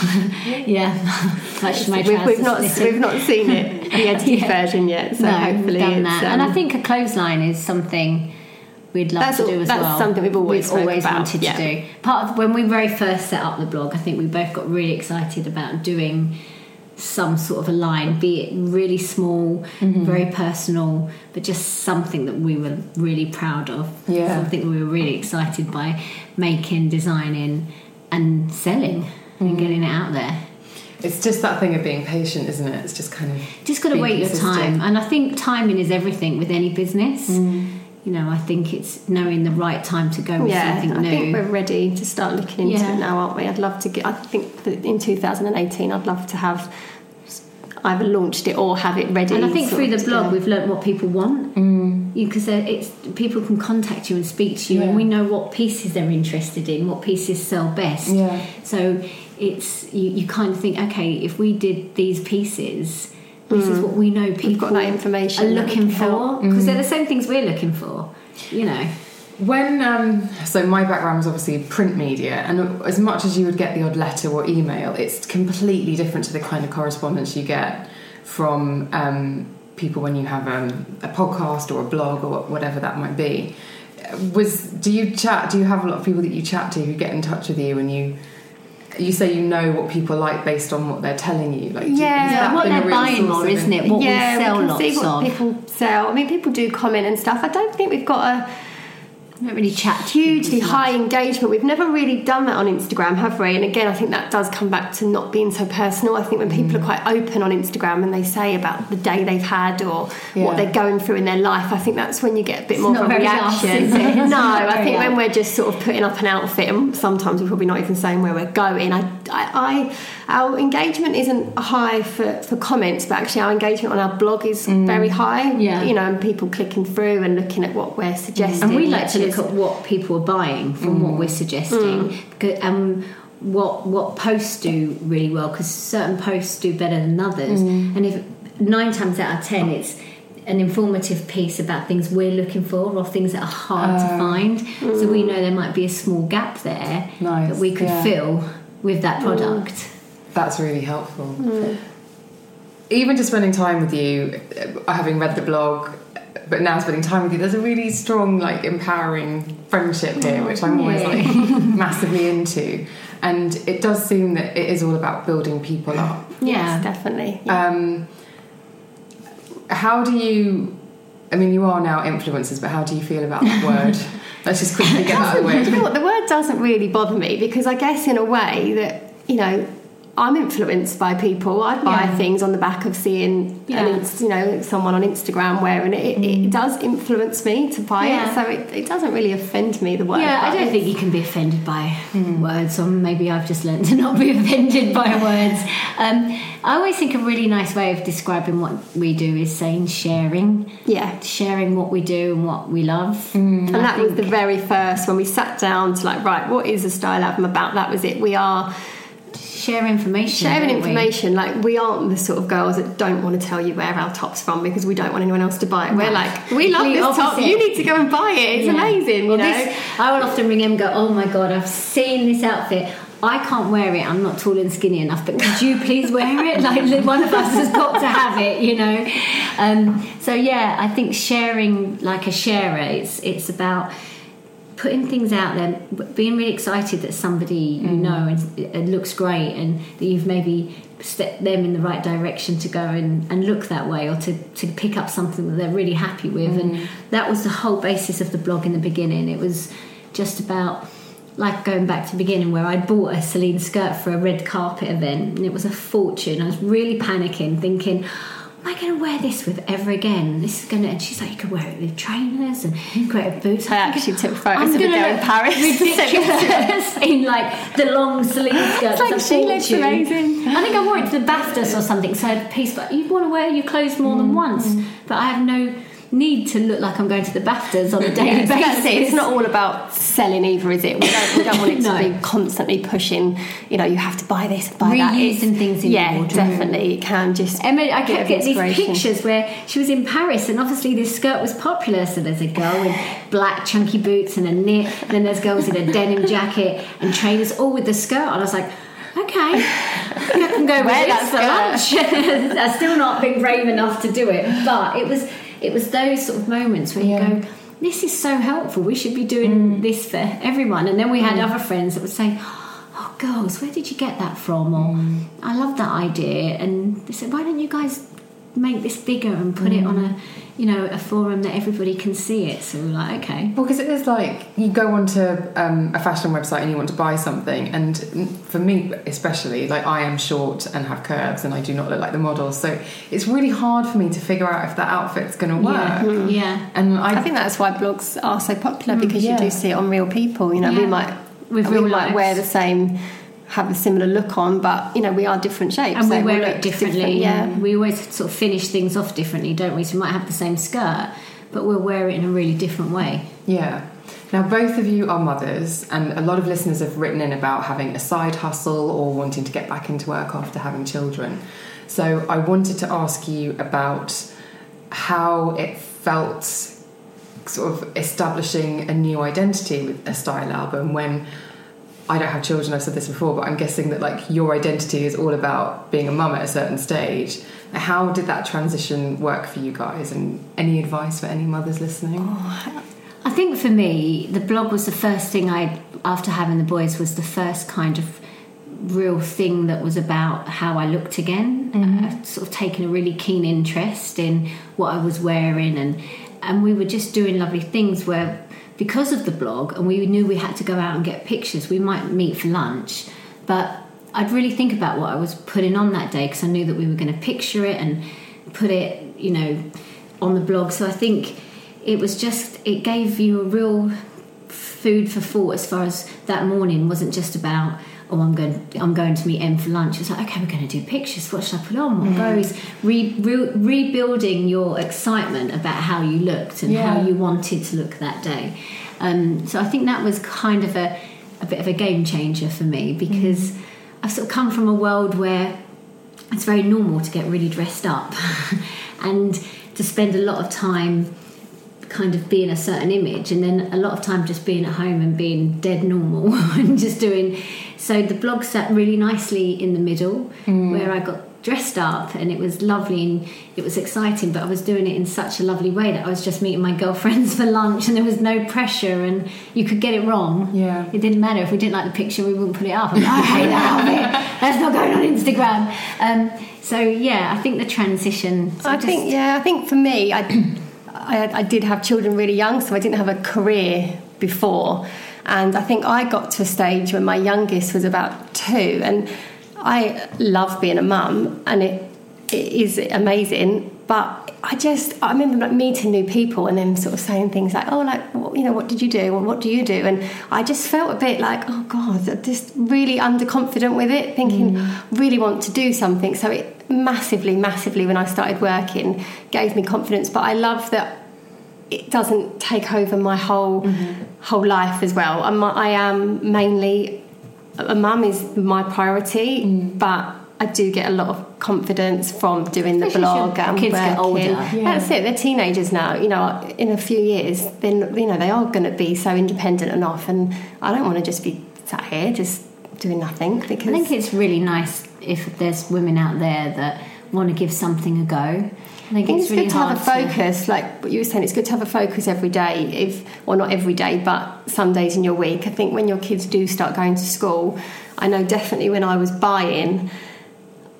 We've not seen it, the edited version yet, so hopefully we've done that. And I think a clothesline is something we'd love to do as well. That's something we've always wanted to do. Part of when we very first set up the blog, I think we both got really excited about doing some sort of a line, be it really small, very personal, but just something that we were really proud of, something we were really excited by making, designing and selling and getting it out there. It's just that thing of being patient, isn't it? It's just kind of just got to wait your time, and I think timing is everything with any business. You know, I think it's knowing the right time to go with something new. I think we're ready to start looking into it now, aren't we? I'd love to I think that in 2018 I'd love to have either launched it or have it ready. And I think through the blog we've learnt what people want, because people can contact you and speak to you, and we know what pieces they're interested in, what pieces sell best. So it's you kind of think, okay, if we did these pieces, this is what we know people got that information are looking for, because they're the same things we're looking for, you know. When so my background was obviously print media, and as much as you would get the odd letter or email, it's completely different to the kind of correspondence you get from people when you have a podcast or a blog or whatever that might be. Do you have a lot of people that you chat to who get in touch with you, and you say you know what people like based on what they're telling you? Like, what they're buying more, isn't it? What we sell lots of. See what people sell. I mean, people do comment and stuff. I don't think we've got we don't really chat hugely high engagement. We've never really done that on Instagram, have we? And again, I think that does come back to not being so personal. I think when people are quite open on Instagram and they say about the day they've had or what they're going through in their life, I think that's when you get a bit more of a reaction. No, I think when we're just sort of putting up an outfit, and sometimes we're probably not even saying where we're going, our engagement isn't high for comments, but actually our engagement on our blog is very high. You know, and people clicking through and looking at what we're suggesting. And we like to look at what people are buying from what we're suggesting, and what posts do really well, because certain posts do better than others. And if 9 times out of 10 it's an informative piece about things we're looking for or things that are hard to find, so we know there might be a small gap there that we could fill with that product. That's really helpful. Even just spending time with you, having read the blog, but now spending time with you, there's a really strong, like, empowering friendship here, which I'm always like massively into. And it does seem that it is all about building people up. Yes, definitely. How do you? I mean, you are now influencers, but how do you feel about that word? Let's just quickly get that out of the way. You know what? The word doesn't really bother me, because I guess in a way that, you know, I'm influenced by people. I buy things on the back of seeing someone on Instagram wearing it. It does influence me to buy it, so it doesn't really offend me, the word. I don't think you can be offended by words, or maybe I've just learned to not be offended by words. I always think a really nice way of describing what we do is saying sharing. Sharing what we do and what we love. And that was the very first, when we sat down to what is a Style Album about? That was it. We are sharing information. Like, we aren't the sort of girls that don't want to tell you where our top's from because we don't want anyone else to buy it. We're like, we love this top, you need to go and buy it, it's amazing. You know, I will often ring him and go, oh my god, I've seen this outfit, I can't wear it, I'm not tall and skinny enough, but could you please wear it? Like, one of us has got to have it, you know. I think sharing, like a sharer, it's about putting things out there, being really excited that somebody you know and it looks great, and that you've maybe step them in the right direction to go and look that way, or to pick up something that they're really happy with. And that was the whole basis of the blog in the beginning. It was just about, like, going back to the beginning, where I bought a Celine skirt for a red carpet event, and it was a fortune. I was really panicking, thinking, am I going to wear this with ever again? This is going to... And she's like, you could wear it with trainers and you could wear it with boots. I actually took photos of a girl in Paris. Ridiculous in, like, the long Celine skirts. It's like, she looks amazing. I think I wore it to the BAFTAs or something, so I had a piece, but you want to wear your clothes more than once. But I have no need to look like I'm going to the BAFTAs on a daily basis. That's it. It's not all about selling either, is it? We don't want it to be constantly pushing, you have to buy this, buy that. Reusing things in your wardrobe. Definitely. It can just... I kept getting these pictures where she was in Paris, and obviously this skirt was popular, so there's a girl in black chunky boots and a knit, and then there's girls in a denim jacket and trainers, all with the skirt on. I was like, okay, I can go wear that for lunch. I've still not been brave enough to do it, but it was those sort of moments where you go, this is so helpful, we should be doing this for everyone. And then we had other friends that would say, oh, girls, where did you get that from? Or I love that idea. And they said, why don't you guys make this bigger and put it on a forum that everybody can see it? So we're like, okay. Well, because it is like, you go onto a fashion website and you want to buy something, and for me especially, like, I am short and have curves and I do not look like the model, so it's really hard for me to figure out if that outfit's going to work. And I think that's why blogs are so popular, because you do see it on real people. We might wear the same, have a similar look on, but we are different shapes, and we wear it differently. We always sort of finish things off differently, don't we? So we might have the same skirt, but we'll wear it in a really different way. Now, both of you are mothers, and a lot of listeners have written in about having a side hustle or wanting to get back into work after having children. So I wanted to ask you about how it felt sort of establishing a new identity with a style album when... I don't have children, I've said this before, but I'm guessing that, like, your identity is all about being a mum at a certain stage. How did that transition work for you guys, and any advice for any mothers listening? I think for me, the blog was the first thing after having the boys, was the first kind of real thing that was about how I looked again. I'd sort of taken a really keen interest in what I was wearing, and we were just doing lovely things where... Because of the blog, and we knew we had to go out and get pictures, we might meet for lunch, but I'd really think about what I was putting on that day, because I knew that we were going to picture it and put it, on the blog. So I think it was just, it gave you a real food for thought, as far as that morning wasn't just about, I'm going to meet Em for lunch. It's like, okay, we're going to do pictures. What should I put on? What goes? Rebuilding your excitement about how you looked and how you wanted to look that day. So I think that was kind of a bit of a game changer for me, because I've sort of come from a world where it's very normal to get really dressed up and to spend a lot of time kind of being a certain image, and then a lot of time just being at home and being dead normal and just doing... So the blog sat really nicely in the middle, where I got dressed up, and it was lovely and it was exciting, but I was doing it in such a lovely way that I was just meeting my girlfriends for lunch, and there was no pressure, and you could get it wrong. It didn't matter. If we didn't like the picture, we wouldn't put it up. I'm like, I hate that outfit. That's not going on Instagram. So I think the transition... I think for me, I did have children really young, so I didn't have a career before. And I think I got to a stage when my youngest was about 2, and I love being a mum, and it is amazing. But I remember meeting new people and then sort of saying things like, what did you do? Or what do you do? And I just felt a bit like, oh God, just really underconfident with it, thinking, really want to do something. So it massively, when I started working, gave me confidence. But I love that it doesn't take over my whole life as well. I am mainly... A mum is my priority, but I do get a lot of confidence from doing the blog and kids working. Get older. That's it. They're teenagers now. In a few years, then they are going to be so independent enough, and I don't want to just be sat here just doing nothing. Because I think it's really nice if there's women out there that want to give something a go. I think it's really good to have a focus, like what you were saying. It's good to have a focus every day, not every day, but some days in your week. I think when your kids do start going to school, I know definitely when I was buying,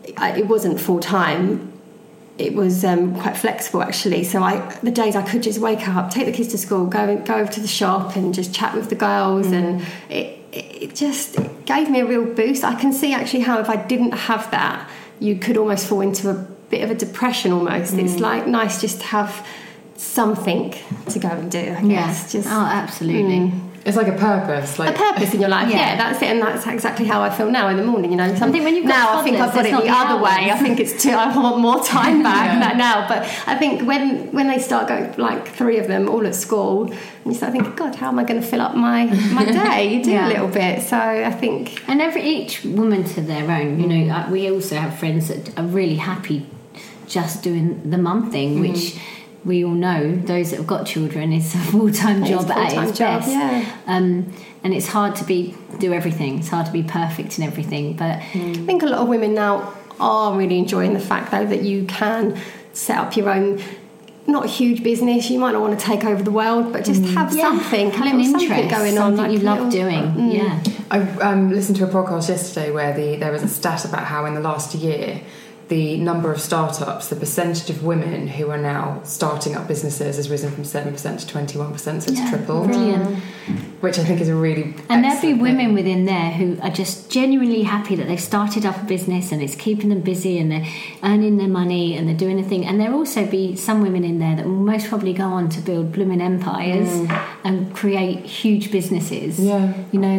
it wasn't full time. It was quite flexible actually. So the days I could just wake up, take the kids to school, go over to the shop and just chat with the girls, and it just gave me a real boost. I can see actually how if I didn't have that, you could almost fall into a bit of a depression almost. It's like nice just to have something to go and do, I guess. Just, absolutely. It's like a purpose, a purpose in your life. Yeah, that's it, and that's exactly how I feel now in the morning. You know, I think when you've got now, I think I've got it the other way. I think it's I want more time back now. But I think when they start going, like 3 of them all at school, and you start thinking, God, how am I going to fill up my day? You do a little bit. So I think, and each woman to their own. You know, we also have friends that are really happy just doing the mum thing, which we all know, those that have got children, it's a full-time job at its best. And it's hard to do everything. It's hard to be perfect in everything. But I think a lot of women now are really enjoying the fact, though, that you can set up your own, not a huge business. You might not want to take over the world, but just have something, have an interest, going on that you love doing. I listened to a podcast yesterday where there was a stat about how in the last year, the number of startups, the percentage of women who are now starting up businesses has risen from 7% to 21%, so it's tripled. Brilliant. Which I think is a really And there'll be women within there who are just genuinely happy that they've started up a business and it's keeping them busy and they're earning their money and they're doing a thing. And there'll also be some women in there that will most probably go on to build blooming empires and create huge businesses, you know,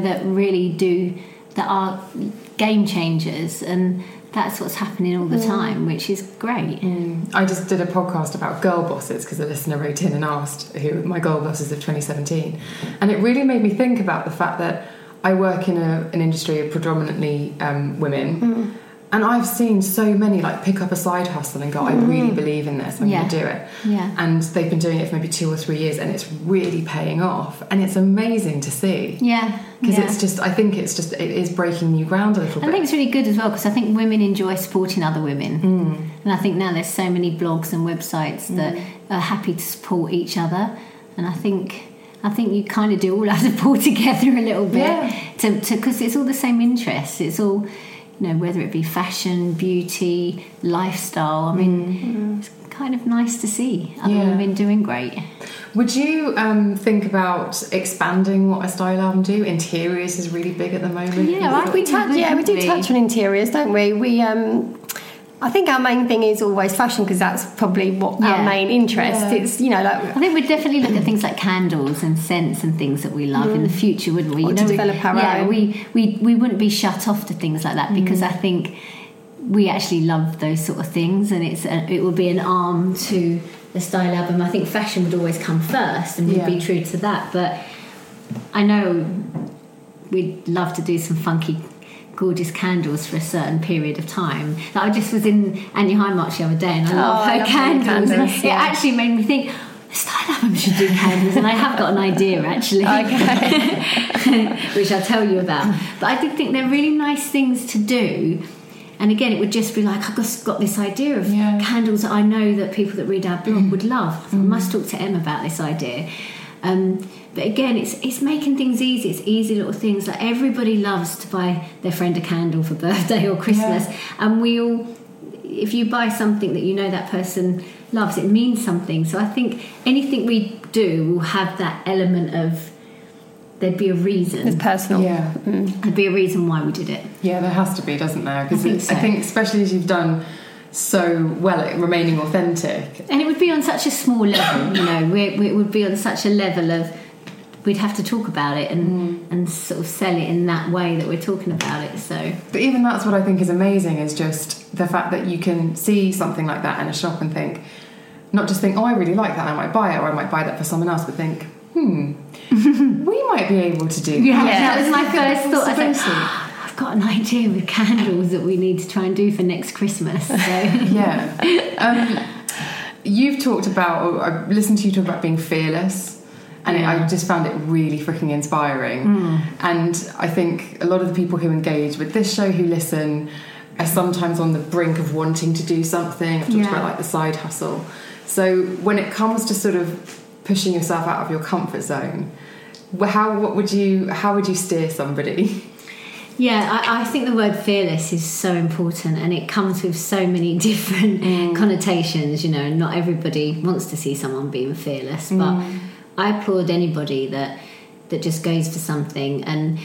that are game changers, and that's what's happening all the time, which is great. I just did a podcast about girl bosses because a listener wrote in and asked who my girl bosses of 2017, and it really made me think about the fact that I work in an industry of predominantly women, and I've seen so many like pick up a side hustle and go, I really believe in this, I'm going to do it, and they've been doing it for maybe 2 or 3 years and it's really paying off, and it's amazing to see. Because it's just, I think it is breaking new ground a little bit. I think it's really good as well because I think women enjoy supporting other women, and I think now there's so many blogs and websites that are happy to support each other, and I think you kind of do all have to pull together a little bit because it's all the same interests. It's all, you know, whether it be fashion, beauty, lifestyle. I mean, it's kind of nice to see other women doing great. Would you think about expanding what A Style Album do? Interiors is really big at the moment. We do touch on interiors, don't we? We I think our main thing is always fashion because that's probably what our main interest is. You know, like I think we'd definitely look at things like candles and scents and things that we love in the future, wouldn't we? Or to develop our own. We wouldn't be shut off to things like that because I think we actually love those sort of things, and it would be an arm to the Style Album. I think fashion would always come first, and we'd be true to that. But I know we'd love to do some funky, gorgeous candles for a certain period of time. Like I just was in Anya Hindmarch the other day, and I love her candles. And it actually made me think, the Style Album should do candles, and I have got an idea actually, which I'll tell you about. But I did think they're really nice things to do. And again, it would just be like, I've just got this idea of candles that I know that people that read our blog would love. I must talk to Em about this idea. But again, it's making things easy. It's easy little things. Like everybody loves to buy their friend a candle for birthday or Christmas. And we all, if you buy something that you know that person loves, it means something. So I think anything we do will have that element of, there'd be a reason. It's personal. There'd be a reason why we did it. Yeah, there has to be, doesn't there? Because I think especially as you've done so well at remaining authentic. And it would be on such a small level, you know, it would be on such a level of, we'd have to talk about it and sort of sell it in that way that we're talking about it. So, but even that's what I think is amazing, is just the fact that you can see something like that in a shop and think, not just think, oh, I really like that, I might buy it, or I might buy that for someone else, but think, we might be able to do that. That was my first thought. I was like, I've got an idea with candles that we need to try and do for next Christmas. So. You've talked about, or I've listened to you talk about being fearless, and I just found it really freaking inspiring. And I think a lot of the people who engage with this show, who listen, are sometimes on the brink of wanting to do something. I've talked about like the side hustle. So when it comes to sort of pushing yourself out of your comfort zone, how would you steer somebody? Yeah, I think the word fearless is so important, and it comes with so many different connotations. You know, not everybody wants to see someone being fearless, but I applaud anybody that just goes for something. And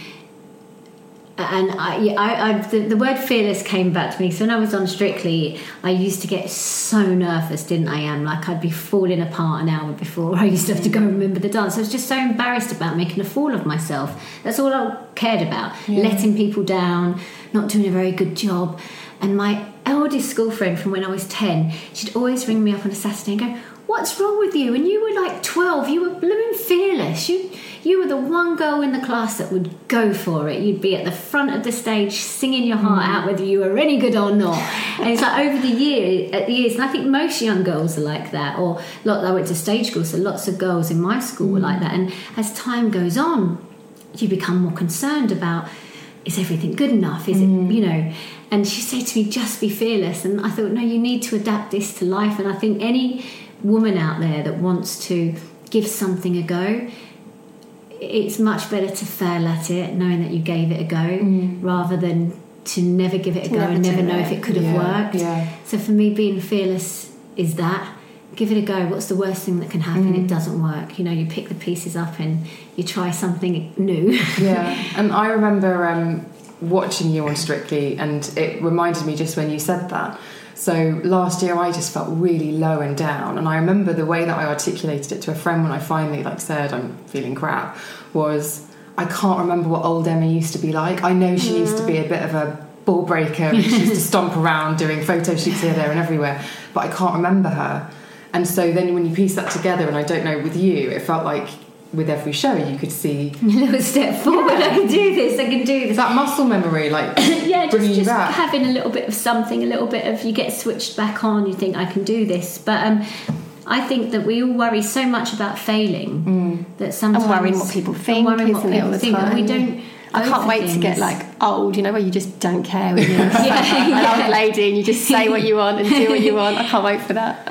the word fearless came back to me. So when I was on Strictly, I used to get so nervous, didn't I? Like I'd be falling apart an hour before. I used to have to go and remember the dance. I was just so embarrassed about making a fool of myself. That's all I cared about, letting people down, not doing a very good job. And my eldest school friend from when I was 10, she'd always ring me up on a Saturday and go, "What's wrong with you? And you were like 12, you were blooming fearless. You were the one girl in the class that would go for it. You'd be at the front of the stage singing your heart out whether you were any good or not." And it's like over the years, and I think most young girls are like that, or I went to stage school, so lots of girls in my school were like that. And as time goes on, you become more concerned about, is everything good enough? Is it, you know? And she said to me, just be fearless. And I thought, no, you need to adapt this to life. And I think any woman out there that wants to give something a go, it's much better to fail at it knowing that you gave it a go rather than to never give it a go and never know if it could have worked. So for me, being fearless is that. Give it a go. What's the worst thing that can happen? It doesn't work. You know, you pick the pieces up and you try something new. And I remember watching you on Strictly, and it reminded me just when you said that. So last year I just felt really low and down, and I remember the way that I articulated it to a friend when I finally said I'm feeling crap was, I can't remember what old Emma used to be like. I know she used to be a bit of a ball breaker, and she used to stomp around doing photo shoots here, there and everywhere, but I can't remember her. And so then when you piece that together, and I don't know, with you, it felt like with every show you could see a little step forward. I can do this, I can do this. That muscle memory, just having a little bit of something, a little bit of, you get switched back on, you think I can do this. But I think that we all worry so much about failing that sometimes, and worrying what people think, isn't it, all the time? We don't. I can't wait to get old, you know, where you just don't care when you're an old lady and you just say what you want and do what you want. I can't wait for that.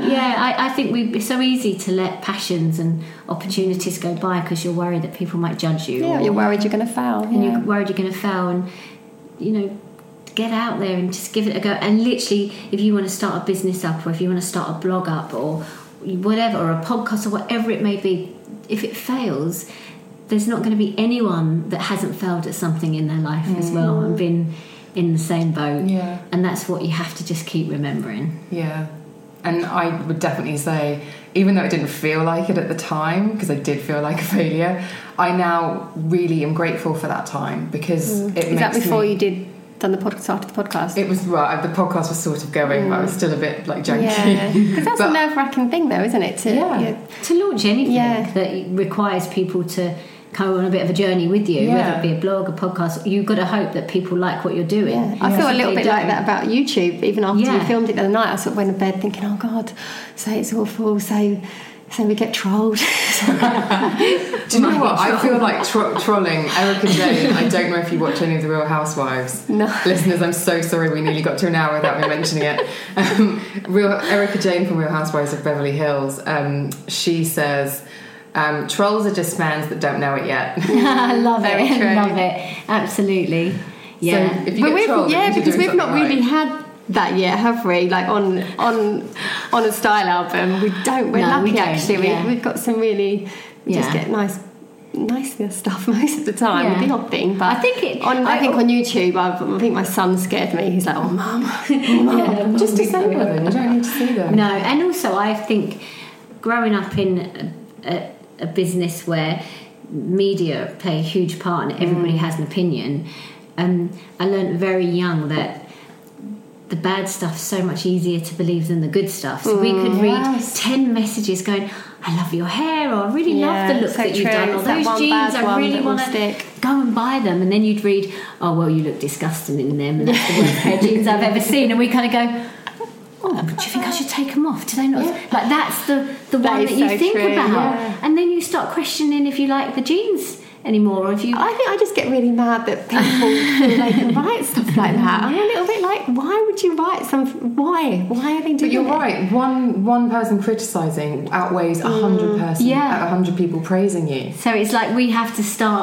I think it's so easy to let passions and opportunities go by because you're worried that people might judge you. Yeah, you're worried you're going to fail. And you're worried you're going to fail, and you know, get out there and just give it a go. And literally, if you want to start a business up, or if you want to start a blog up, or whatever, or a podcast, or whatever it may be, if it fails, there's not going to be anyone that hasn't failed at something in their life as well and been in the same boat. And that's what you have to just keep remembering. And I would definitely say, even though it didn't feel like it at the time, because I did feel like a failure, I now really am grateful for that time, because it makes me... Is that before you done the podcast, after the podcast? It was, right, the podcast was sort of going, but I was still a bit junky. Yeah, because that's a nerve-wracking thing though, isn't it? To launch anything that requires people to go on a bit of a journey with you, whether it be a blog, a podcast. You've got to hope that people like what you're doing. I feel a little bit like that about YouTube. Even after we filmed it the other night, I sort of went to bed thinking, oh God, say it's awful, say we get trolled. Do you know what? I feel like trolling Erica Jane. I don't know if you watch any of the Real Housewives. No. Listeners, I'm so sorry we nearly got to an hour without me mentioning it. Erica Jane from Real Housewives of Beverly Hills, she says... trolls are just fans that don't know it yet. I love it. Love it. Absolutely. Yeah. So if you get trolled, because we've not really had that yet, have we? Like on a style album, we don't. We're lucky actually. We've got some really. We just get nice stuff most of the time. With the odd thing, but I think on YouTube, I think my son scared me. He's like, "Oh, mum, just disable them. You don't need to see them." No, and also I think growing up in a business where media play a huge part and everybody has an opinion, I learned very young that the bad stuff's so much easier to believe than the good stuff. So we could read 10 messages going, I love your hair, or I really love the look that you've done, or those jeans, I really want to go and buy them. And then you'd read, oh, well, you look disgusting in them, and that's the worst pair of jeans I've ever seen. And we kind of go, oh, do you think I should take them off? Do they not? Like, that's the one that you think about. And then you start questioning if you like the jeans anymore, or if you... I think I just get really mad that people feel they can write stuff like that. I'm a little bit like, why would you write something? Why are they doing it? But you're right. One person criticising outweighs 100 people praising you. So it's like we have to start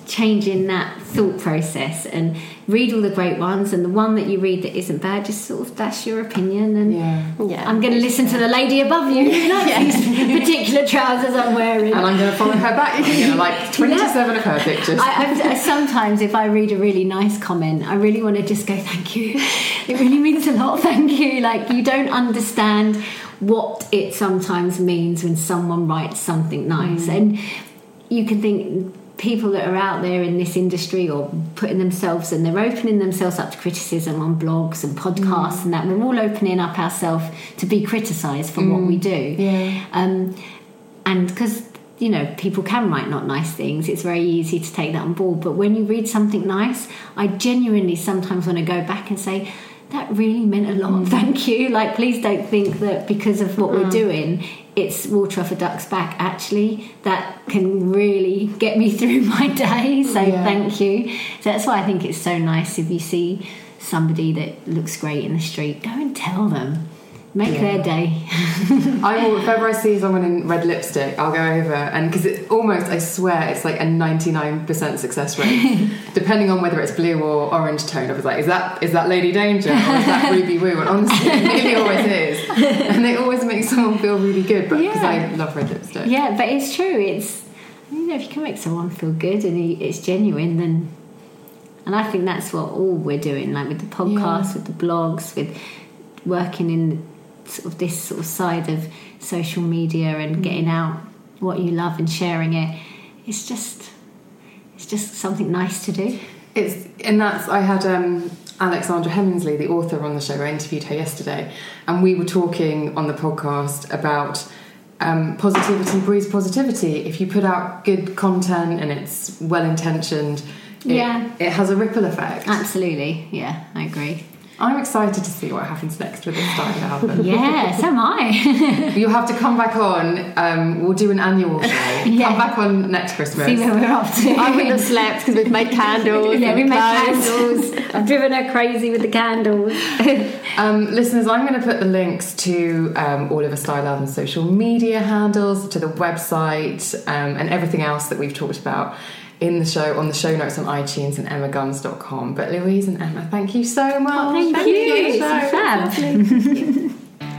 changing that thought process and read all the great ones, and the one that you read that isn't bad, just sort of, that's your opinion, and I'm going to listen to the lady above you who likes these particular trousers I'm wearing, and I'm going to follow her back. I'm going to like 27 of her pictures. I sometimes if I read a really nice comment, I really want to just go, thank you, it really means a lot, thank you. Like, you don't understand what it sometimes means when someone writes something nice. And you can think people that are out there in this industry or putting themselves, and they're opening themselves up to criticism on blogs and podcasts and that, we're all opening up ourselves to be criticised for what we do. And because, you know, people can write not nice things, it's very easy to take that on board. But when you read something nice, I genuinely sometimes want to go back and say, that really meant a lot, thank you. Like, please don't think that because of what we're doing, it's water off a duck's back. Actually, that can really get me through my day, so thank you. So that's why I think it's so nice if you see somebody that looks great in the street, go and tell them. Make their day. I will, if ever I see someone in red lipstick, I'll go over, and because it almost, I swear, it's like a 99% success rate, depending on whether it's blue or orange tone. I was like, is that Lady Danger or is that Ruby Woo? And honestly, it nearly always is, and it always makes someone feel really good. But because I love red lipstick. Yeah, but it's true. It's, you know, if you can make someone feel good and it's genuine, then, and I think that's what all we're doing, like with the podcast, with the blogs, with working in sort of this sort of side of social media and getting out what you love and sharing it. It's just something nice to do. I had Alexandra Hemingsley, the author, on the show. I interviewed her yesterday, and we were talking on the podcast about positivity breeds positivity. If you put out good content and it's well intentioned, it has a ripple effect. Absolutely, yeah, I agree. I'm excited to see what happens next with this style album. Yeah, so am I. You'll have to come back on. We'll do an annual show. Come back on next Christmas. See where we're up to. I wouldn't have slept because we've made candles. We made candles. I've driven her crazy with the candles. Listeners, I'm going to put the links to all of the Style Album's social media handles, to the website, and everything else that we've talked about in the show, on the show notes on iTunes and emmaguns.com. But Louise and Emma, thank you so much. Oh, thank you. It's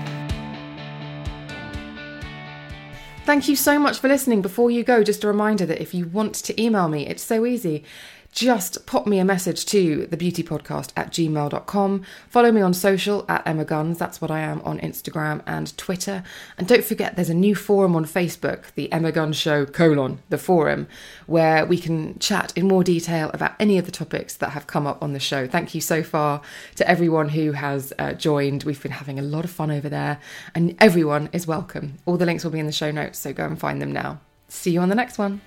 Thank you so much for listening. Before you go, just a reminder that if you want to email me, it's so easy. Just pop me a message to thebeautypodcast@gmail.com. Follow me on social @EmmaGuns. That's what I am on Instagram and Twitter. And don't forget, there's a new forum on Facebook, the Emma Guns Show : the forum, where we can chat in more detail about any of the topics that have come up on the show. Thank you so far to everyone who has joined. We've been having a lot of fun over there, and everyone is welcome. All the links will be in the show notes, so go and find them now. See you on the next one.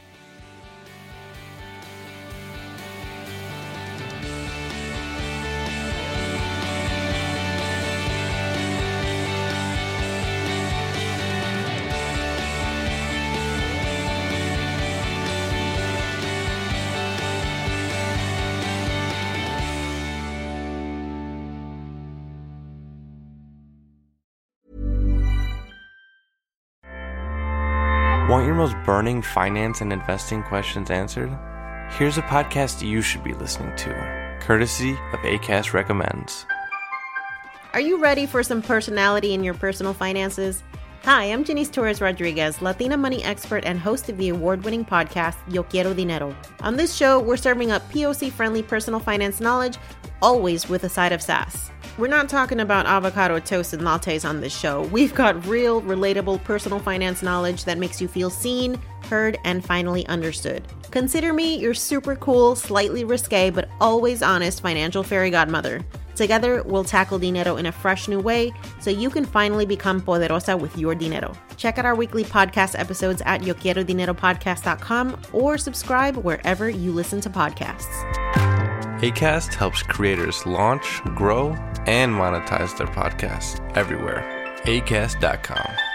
Want your most burning finance and investing questions answered? Here's a podcast you should be listening to, courtesy of Acast Recommends. Are you ready for some personality in your personal finances? Hi, I'm Janice Torres Rodriguez, Latina money expert and host of the award-winning podcast, Yo Quiero Dinero. On this show, we're serving up POC-friendly personal finance knowledge, always with a side of sass. We're not talking about avocado toast and lattes on this show. We've got real, relatable personal finance knowledge that makes you feel seen, heard, and finally understood. Consider me your super cool, slightly risque, but always honest financial fairy godmother. Together, we'll tackle dinero in a fresh new way so you can finally become poderosa with your dinero. Check out our weekly podcast episodes at yoquierodineropodcast.com or subscribe wherever you listen to podcasts. Acast helps creators launch, grow, and monetize their podcasts everywhere. Acast.com.